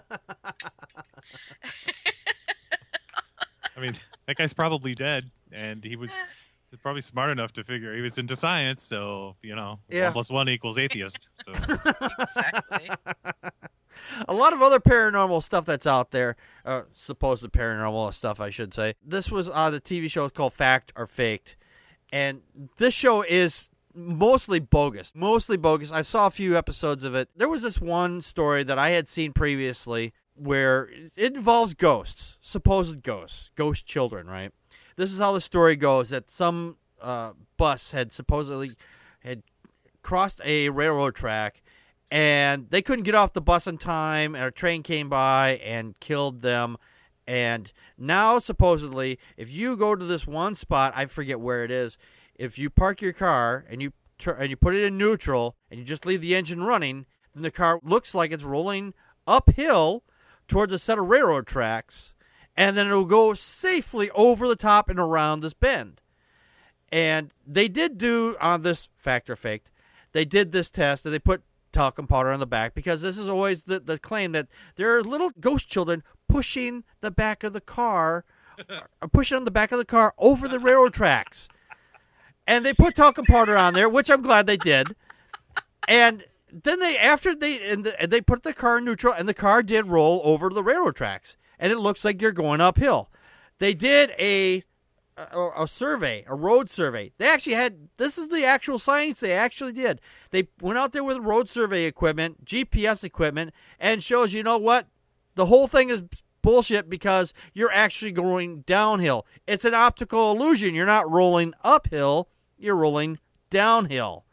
S5: I mean, that guy's probably dead, and he was probably smart enough to figure he was into science, so, you know,
S1: Yeah.
S5: one plus one equals atheist. So
S4: Exactly.
S1: A lot of other paranormal stuff that's out there, uh, supposed paranormal stuff, I should say. This was on a T V show called Fact or Faked, and this show is mostly bogus. Mostly bogus. I saw a few episodes of it. There was this one story that I had seen previously where it involves ghosts, supposed ghosts, ghost children, right? This is how the story goes, that some uh, bus had supposedly had crossed a railroad track, and they couldn't get off the bus in time, and a train came by and killed them. And now, supposedly, if you go to this one spot, I forget where it is, if you park your car and you tur- and you put it in neutral and you just leave the engine running, then the car looks like it's rolling uphill towards a set of railroad tracks, and then it'll go safely over the top and around this bend. And they did do, on this Fact or Faked, they did this test, and they put talcum powder on the back, because this is always the, the claim that there are little ghost children pushing the back of the car, or pushing on the back of the car over the railroad tracks. And they put talcum powder on there, which I'm glad they did. And then they, after they, and, the, and they put the car in neutral, and the car did roll over the railroad tracks, and it looks like you're going uphill. They did a, a a survey, a road survey. They actually had, this is the actual science they actually did. They went out there with road survey equipment, G P S equipment, and shows, you know what? The whole thing is bullshit because you're actually going downhill. It's an optical illusion. You're not rolling uphill, you're rolling downhill.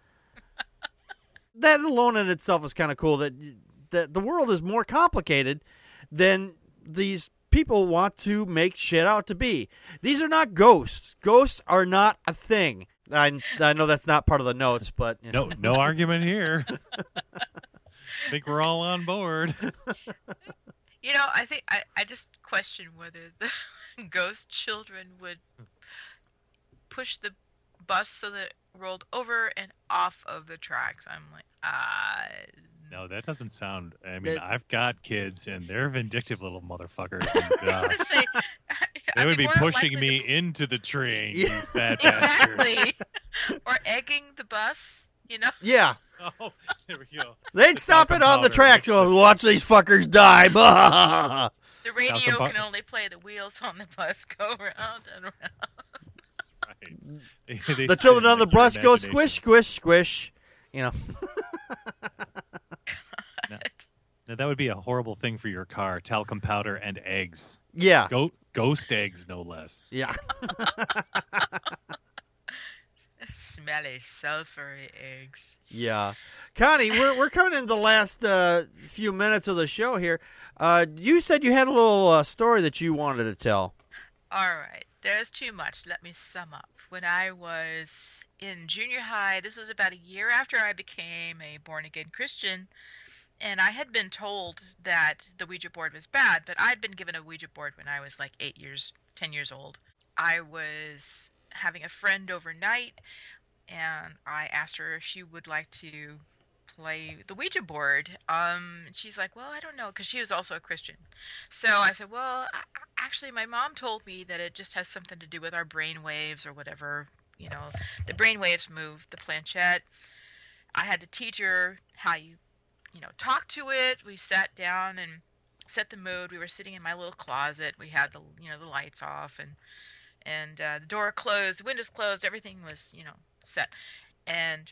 S1: That alone in itself is kind of cool, that, that the world is more complicated than these people want to make shit out to be. These are not ghosts. Ghosts are not a thing. I, I know that's not part of the notes, but you know.
S5: no, no argument here. I think we're all on board.
S4: You know, I think I, I just question whether the ghost children would push the bus so that it rolled over and off of the tracks. I'm like, ah.
S5: No, that doesn't sound. I mean,
S1: It-
S5: I've got kids, and they're vindictive little motherfuckers. And, uh,
S4: I say,
S5: they
S4: I'd
S5: would be
S4: more
S5: pushing
S4: likely
S5: me
S4: to be-
S5: into the train,
S1: Yeah.
S5: you fat bastard.
S4: Exactly. Or egging the bus, you know?
S1: Yeah.
S5: Oh, there we go.
S1: They'd
S5: The
S1: stop it
S5: talcum
S1: on the
S5: powder
S1: track.
S5: makes
S1: So watch these fuckers die.
S4: The radio
S5: Talcum
S4: can
S5: bu-
S4: only play the wheels on the bus go round and round.
S5: Right. They- they
S1: The
S5: say,
S1: children on the
S5: like, your
S1: bus go
S5: imagination.
S1: squish, squish, squish. You know.
S5: Now, that would be a horrible thing for your car. Talcum powder and eggs.
S1: Yeah.
S5: Go- ghost eggs, no less.
S1: Yeah.
S4: smelly, sulfury eggs.
S1: Yeah. Connie, we're we're coming into the last uh, few minutes of the show here. Uh, you said you had a little uh, story that you wanted to tell.
S4: All right. There's too much. Let me sum up. When I was in junior high, this was about a year after I became a born-again Christian, and I had been told that the Ouija board was bad, but I'd been given a Ouija board when I was like eight years, ten years old. I was having a friend overnight, and I asked her if she would like to play the Ouija board. Um, and she's like, well, I don't know, because she was also a Christian. So I said, well, I, actually, my mom told me that it just has something to do with our brain waves or whatever. You know, the brain waves move the planchette. I had to teach her how you, you know, talk to it. We sat down and set the mood. We were sitting in my little closet. We had the, you know, the lights off and and uh, the door closed, the windows closed. Everything was, you know, set. And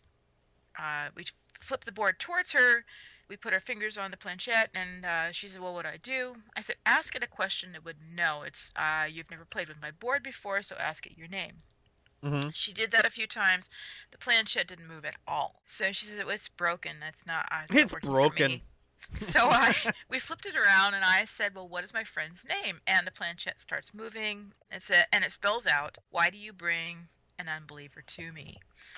S4: uh, we flipped the board towards her. We put our fingers on the planchette, and uh, she said, well, what do I do? I said, ask it a question that would know. It's, uh, you've never played with my board before, so ask it your name.
S1: Mm-hmm.
S4: She did that a few times. The planchette didn't move at all. So she said, well, it's broken. That's not, uh, it's,
S1: It's
S4: not working
S1: broken.
S4: for me. So I, we flipped it around, and I said, well, what is my friend's name? And the planchette starts moving. It's a, and it spells out, why do you bring an unbeliever to me?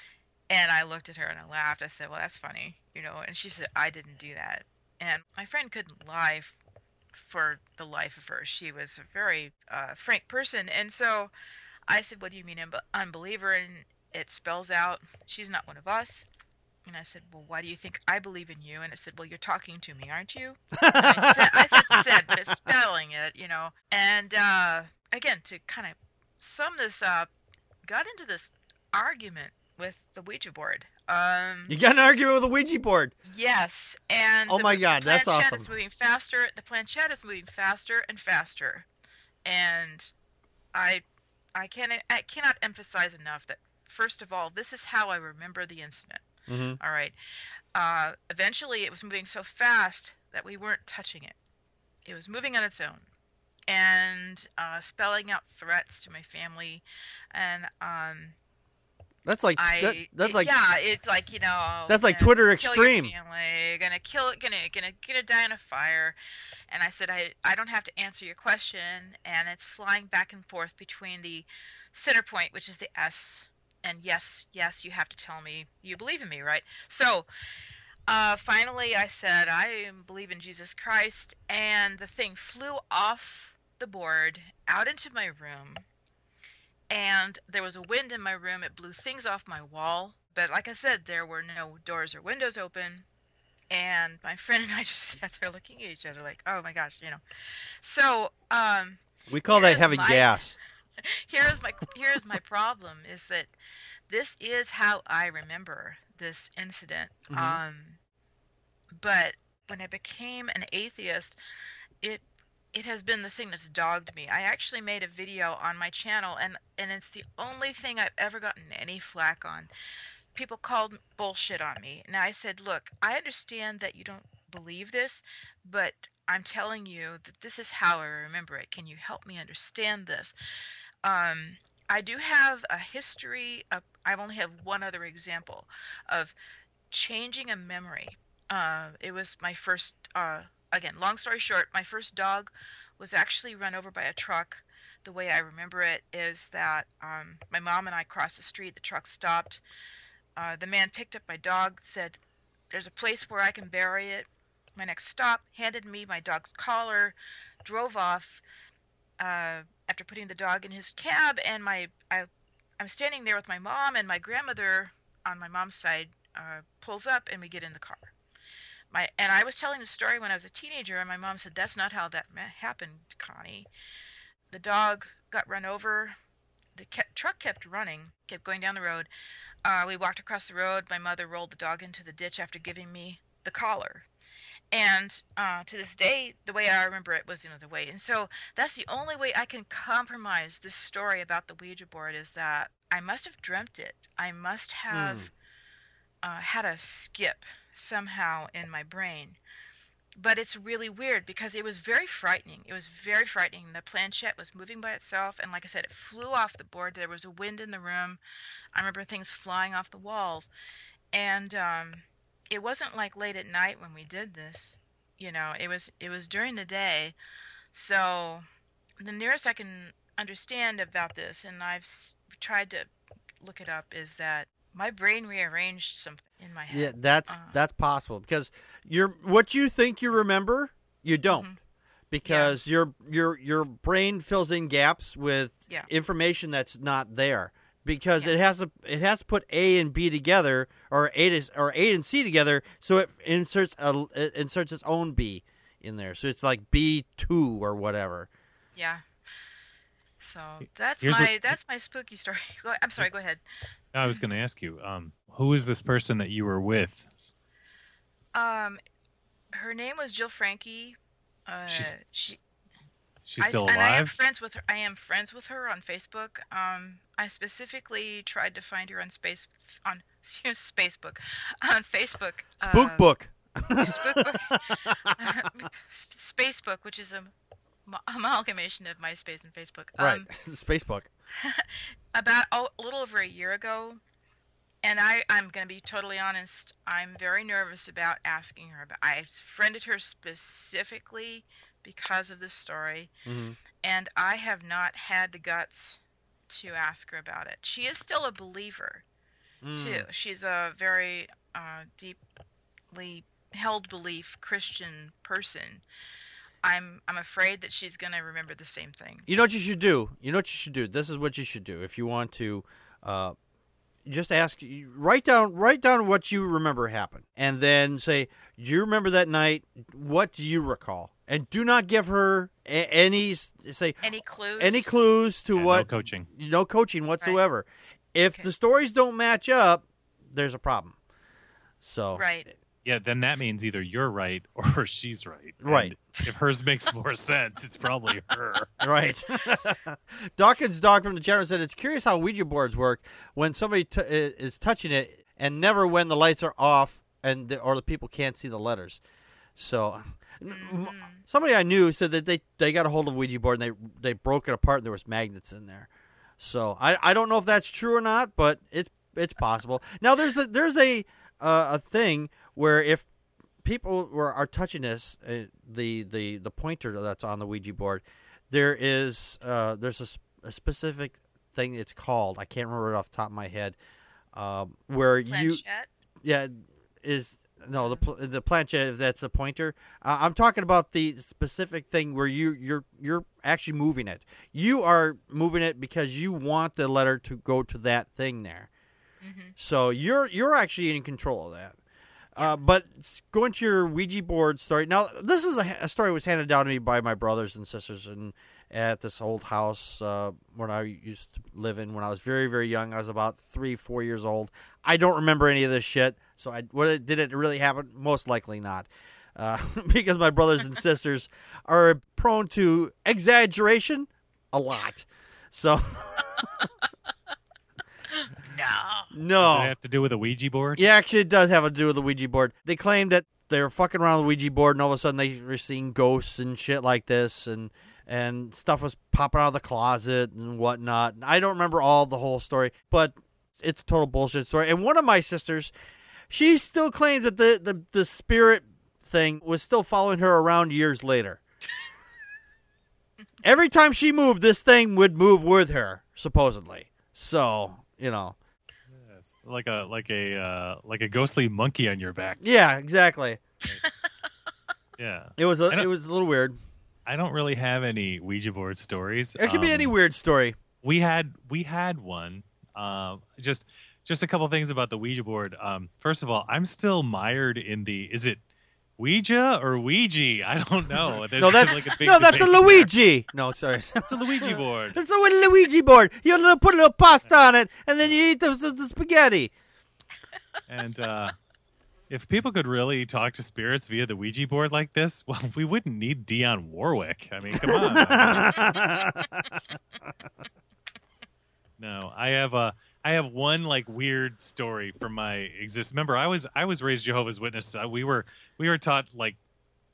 S4: And I looked at her and I laughed. I said, well, that's funny, you know. And she said, I didn't do that. And my friend couldn't lie f- for the life of her. She was a very uh, frank person. And so I said, what do you mean un- unbeliever? And it spells out, she's not one of us. And I said, well, why do you think I believe in you? And it said, well, you're talking to me, aren't you? And I, said, I said said, but it's spelling it, you know. And uh, again, to kind of sum this up, got into this argument with the Ouija board. Um,
S1: You got an argument with a Ouija board.
S4: yes. And
S1: Oh
S4: the,
S1: my God,
S4: the
S1: that's
S4: planchette
S1: awesome.
S4: is moving faster. The planchette is moving faster and faster. And I, I, can, I cannot emphasize enough that, first of all, this is how I remember the incident.
S1: Mm-hmm.
S4: All right. Uh, eventually, it was moving so fast that we weren't touching it. It was moving on its own and uh, spelling out threats to my family. And um,
S1: That's like
S4: I,
S1: that, that's like
S4: yeah, it's like, you know,
S1: That's like
S4: gonna
S1: Twitter
S4: kill
S1: extreme.
S4: Your family, gonna kill it, gonna gonna gonna die in a fire. And I said, I I don't have to answer your question, and it's flying back and forth between the center point, which is the S. And yes, yes, you have to tell me you believe in me, right? So, uh, finally I said, I believe in Jesus Christ, and the thing flew off the board out into my room, and there was a wind in my room. It blew things off my wall, but like I said, there were no doors or windows open, and my friend and I just sat there looking at each other like, oh my gosh, you know. So, um,
S1: we call that
S4: here's
S1: having
S4: my-
S1: gas.
S4: here's my here's my problem is that this is how I remember this incident.
S1: Mhm.
S4: Um, but when I became an atheist, it it has been the thing that's dogged me. I actually made a video on my channel, and and it's the only thing I've ever gotten any flack on. People called bullshit on me, and I said, look, I understand that you don't believe this, but I'm telling you that this is how I remember it. Can you help me understand this? Um, I do have a history of, I only have one other example of changing a memory. Uh, it was my first, uh, again, long story short, my first dog was actually run over by a truck. The way I remember it is that um, my mom and I crossed the street, the truck stopped. Uh, the man picked up my dog, said, there's a place where I can bury it. My next stop, handed me my dog's collar, drove off. Uh, after putting the dog in his cab, and my I, I'm standing there with my mom, and my grandmother on my mom's side uh, pulls up, and we get in the car. My and I was telling the story when I was a teenager, and my mom said, that's not how that happened, Connie. The dog got run over. The ke- truck kept running, kept going down the road. Uh, we walked across the road. My mother rolled the dog into the ditch after giving me the collar. And uh, to this day, the way I remember it was another way. And so that's the only way I can compromise this story about the Ouija board is that I must have dreamt it. I must have
S1: Mm.
S4: uh, had a skip somehow in my brain. but it's really weird because it was very frightening. It was very frightening. The planchette was moving by itself, and like I said, it flew off the board. There was a wind in the room. I remember things flying off the walls, and um, it wasn't like late at night when we did this. You know, it was it was during the day. So the nearest I can understand about this, and I've s- tried to look it up, is that my brain rearranged something in my head.
S1: Yeah, that's
S4: Uh,
S1: that's possible because you're what you think you remember, you don't,
S4: Mhm.
S1: because your your your brain fills in gaps with
S4: Yeah.
S1: information that's not there because
S4: Yeah.
S1: it has to it has to put A and B together or A to, or A and C together, so it inserts a it inserts its own B in there, so it's like B two or whatever.
S4: Yeah. So that's
S5: Here's
S4: my
S5: what-
S4: that's my spooky story. Go, I'm sorry. Go ahead.
S5: I was going to ask you, um, who is this person that you were with?
S4: Um, her name was Jill Frankie. Uh,
S5: She's
S4: she,
S5: She's
S4: I-
S5: still
S4: And I am
S5: alive?
S4: friends with her. I am friends with her on Facebook. Um, I specifically tried to find her on space on Facebook on Facebook.
S1: Spook
S4: uh,
S1: book.
S4: Spookbook. Spacebook, which is a m- amalgamation of MySpace and Facebook.
S1: Right,
S4: Um,
S1: space book.
S4: about oh, a little over a year ago, and I, I'm going to be totally honest, I'm very nervous about asking her about. I friended her specifically because of this story,
S1: Mhm.
S4: and I have not had the guts to ask her about it. She is still a believer,
S1: Mm.
S4: too. She's a very uh, deeply held belief Christian person. I'm I'm afraid that she's going to remember the same thing.
S1: You know what you should do? You know what you should do? This is what you should do if you want to uh, just ask write down write down what you remember happened and then say, do you remember that night? What do you recall? And do not give her a- any say
S4: Any clues?
S1: any clues to
S5: Yeah, no
S1: what
S5: coaching.
S1: no coaching whatsoever. If the stories don't match up, there's a problem. So
S4: Right.
S5: Yeah, then that means either you're right or she's right.
S1: Right.
S5: And if hers makes more sense, it's probably her.
S1: Right. Dawkins' dog from the channel said, it's curious how Ouija boards work when somebody t- is touching it and never when the lights are off and the, or the people can't see the letters. So m- somebody I knew said that they, they got a hold of a Ouija board and they they broke it apart and there was magnets in there. So I, I don't know if that's true or not, but it's it's possible. Now there's a, there's a uh, a thing where if people were, are touching this, uh, the, the, the pointer that's on the Ouija board, there is uh, there's a, s- a specific thing it's called. I can't remember it off the top of my head. Um, where you
S4: Planchette?
S1: yeah is no the pl- the planchette if that's the pointer. Uh, I'm talking about the specific thing where you you're you're actually moving it. You are moving it because you want the letter to go to that thing there.
S4: Mm-hmm.
S1: So you're you're actually in control of that. Uh, but going to your Ouija board story. Now, this is a, a story that was handed down to me by my brothers and sisters and at this old house uh, when I used to live in when I was very, very young. I was about three, four years old. I don't remember any of this shit. So I, what it, did it really happen? Most likely not. Uh, because my brothers and sisters are prone to exaggeration a lot. So...
S4: No.
S1: No.
S5: Does it have to do with a Ouija board?
S1: Yeah, actually, it does have to do with the Ouija board. They claim that they were fucking around the Ouija board, and all of a sudden they were seeing ghosts and shit like this, and and stuff was popping out of the closet and whatnot. I don't remember all the whole story, but it's a total bullshit story. And one of my sisters, she still claims that the, the, the spirit thing was still following her around years later. Every time she moved, this thing would move with her, supposedly. So, you know.
S5: Yes. Like a like a uh, like a ghostly monkey on your back.
S1: Yeah, exactly.
S5: Yeah.
S1: It was a,
S5: I don't-
S1: it was a little weird.
S5: I don't really have any Ouija board stories.
S1: It could be
S5: Um,
S1: any weird story.
S5: We had we had one. Um, just just a couple things about the Ouija board. Um, first of all, I'm still mired in the is it Ouija or Ouija? I don't know. There's
S1: No, that's
S5: like a big
S1: no, that's a
S5: debate there.
S1: Luigi. No, sorry,
S5: It's a Luigi board.
S1: it's a Luigi board. You little- put a little pasta on it, and then you eat the, the, the spaghetti.
S5: And uh, if people could really talk to spirits via the Ouija board like this, well, we wouldn't need Dionne Warwick. I mean, come on. No, I have a. I have one like weird story from my exist. Remember, I was I was raised Jehovah's Witness. Uh, we were we were taught like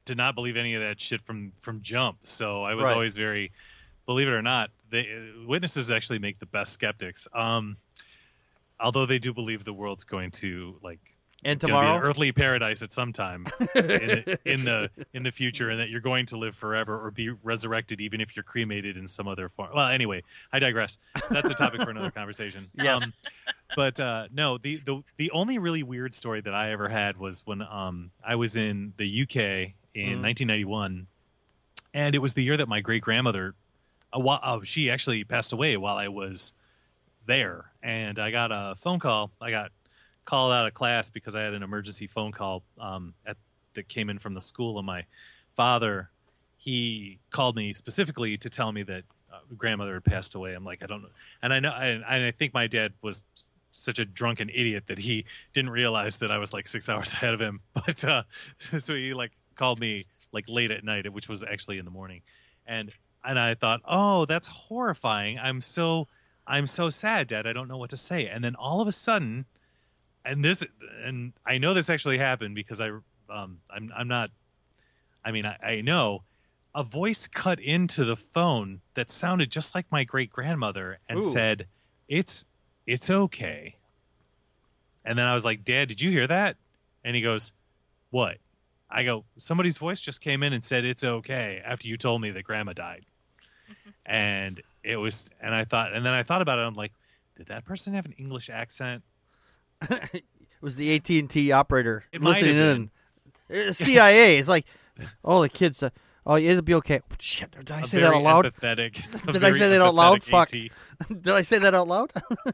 S5: did not believe any of that shit from from jump. So I was
S1: Right.
S5: always very, believe it or not, they, witnesses actually make the best skeptics. Um, although they do believe the world's going to like
S1: And
S5: gonna be
S1: tomorrow?
S5: an earthly paradise at some time in, in the in the future, and that you're going to live forever or be resurrected, even if you're cremated in some other form. Well, anyway, I digress. That's a topic for another conversation.
S1: Yes.
S5: Um, but uh, no, the, the the only really weird story that I ever had was when um, I was in the U K in
S1: Mhm.
S5: nineteen ninety-one, and it was the year that my great grandmother, uh, while, uh, she actually passed away while I was there, and I got a phone call. I got called out of class because I had an emergency phone call um, at, that came in from the school, and my father, he called me specifically to tell me that uh, grandmother had passed away. I'm like, I don't know. And I know, and I think my dad was such a drunken idiot that he didn't realize that I was like six hours ahead of him. But uh, so he like called me like late at night, which was actually in the morning. And, and I thought, oh, that's horrifying. I'm so, I'm so sad, Dad. I don't know what to say. And then all of a sudden, and this, and I know this actually happened because I, um, I'm, I'm not, I mean, I, I know a voice cut into the phone that sounded just like my great grandmother and
S1: Ooh.
S5: said, it's, it's okay. And then I was like, Dad, did you hear that? And he goes, what? I go, somebody's voice just came in and said, it's okay, after you told me that grandma died. And it was, and I thought, and then I thought about it. I'm like, did that person have an English accent?
S1: It was the A T and T operator
S5: It might
S1: listening
S5: have
S1: in. It's C I A. It's like, oh, the kids. Uh, oh, it'll be okay. Oh, shit, did I
S5: A
S1: say that
S5: very
S1: out loud?
S5: empathetic. a
S1: Did I
S5: very
S1: say that out loud?
S5: empathetic
S1: Fuck.
S5: AT
S1: Did I say that out loud?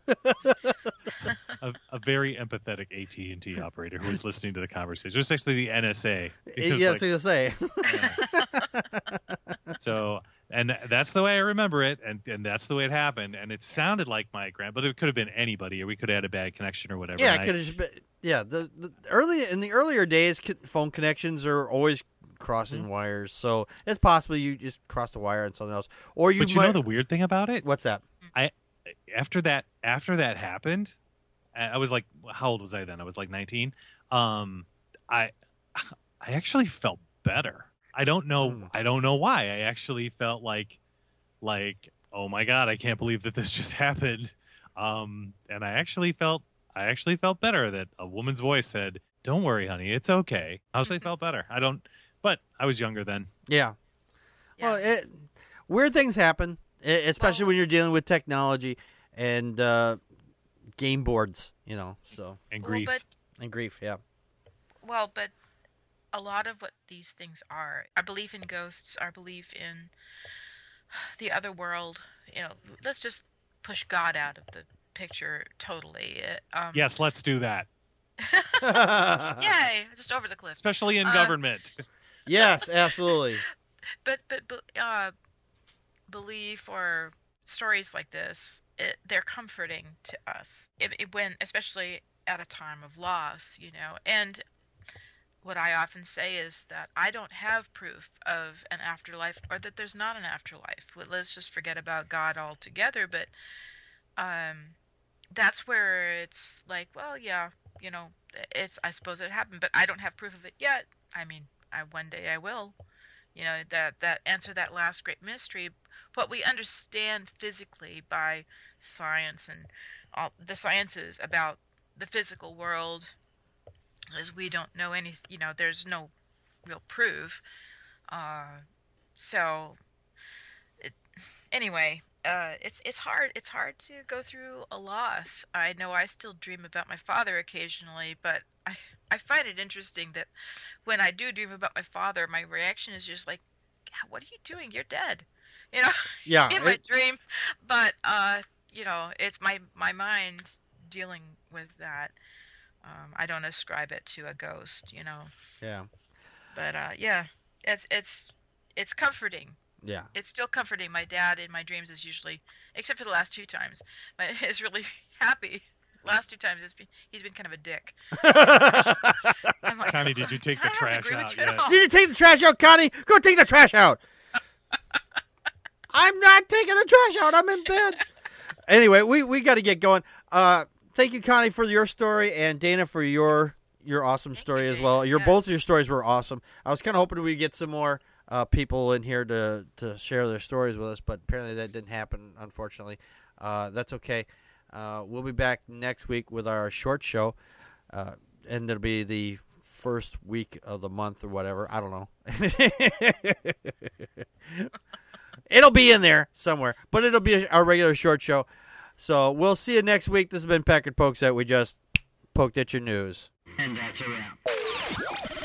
S5: a, a very empathetic A T and T operator who was listening to the conversation. It was actually the N S A. It was
S1: yes,
S5: like-
S1: I was gonna say.
S5: So, and that's the way I remember it, and, and that's the way it happened. And it sounded like my grand, but it could have been anybody, or we could have had a bad connection or whatever.
S1: Yeah,
S5: And
S1: it
S5: I-
S1: could have just been. Yeah, the, the early in the earlier days, co- phone connections are always crossing
S5: Mm-hmm.
S1: wires, so it's possible you just crossed a wire and something else, or you.
S5: but you
S1: might,
S5: know the weird thing about it?
S1: what's that?
S5: After that, after that happened, I I was like, how old was I then? I was like nineteen. Um, I, I actually felt better. I don't know.
S1: Hmm.
S5: I don't know why. I actually felt like, like, oh my God, I can't believe that this just happened. Um, and I actually felt, I actually felt better that a woman's voice said, "Don't worry, honey, it's okay." I actually felt better. I don't, but I was younger then.
S1: Yeah.
S4: Yeah.
S1: Well, it, weird things happen, e- especially
S4: Well-
S1: when you're dealing with technology and uh, game boards, you know. So
S5: And
S4: Well,
S5: grief.
S4: but
S1: and grief, yeah.
S4: well, but a lot of what these things are, our belief in ghosts, our belief in the other world. You know, let's just push God out of the picture totally. Uh, Um,
S5: Yes, let's do that,
S4: Yay! Just over the cliff.
S5: especially in
S4: Uh,
S5: government.
S1: Yes, absolutely.
S4: But but but uh, belief or stories like this, it, they're comforting to us. It, it, when especially at a time of loss, you know. And what I often say is that I don't have proof of an afterlife, or that there's not an afterlife. Well, let's just forget about God altogether. But um, that's where it's like, well, yeah, you know, it's I suppose it happened, but I don't have proof of it yet. I mean, I one day I will. You know, that that answer that last great mystery. What we understand physically by science and all the sciences about the physical world is we don't know any. You know, there's no real proof. Uh, so, it, anyway, uh, it's it's hard. It's hard to go through a loss. I know I still dream about my father occasionally, but I I find it interesting that when I do dream about my father, my reaction is just like, "God, what are you doing? You're dead," you know,
S1: Yeah.
S4: in my
S1: it-
S4: dream. But uh, you know, it's my my mind dealing with that. Um, I don't ascribe it to a ghost, you know.
S1: yeah.
S4: But uh, yeah, it's it's it's comforting.
S1: Yeah.
S4: It's still comforting. My dad in my dreams is usually, except for the last two times, but is really happy. Last two times, it's been, he's been kind of a dick. I'm like,
S5: Connie, did you take the
S4: I don't
S5: trash
S4: agree with
S5: out
S4: you at
S5: yet?
S4: all.
S1: Did you take the trash out, Connie? Go take the trash out. I'm not taking the trash out. I'm in bed. Anyway, we, we got to get going. Uh, thank you, Connie, for your story, and Dana for your your awesome story as
S4: Jane.
S1: well. Your
S4: Yes.
S1: both of your stories were awesome. I was kind of hoping we'd get some more uh, people in here to to share their stories with us, but apparently that didn't happen. Unfortunately, uh, that's okay. Uh, we'll be back next week with our short show, uh, and it'll be the first week of the month or whatever. I don't know. It'll be in there somewhere, but it'll be our regular short show. So we'll see you next week. This has been Packard Pokes That we just poked at your news.
S7: And that's a wrap.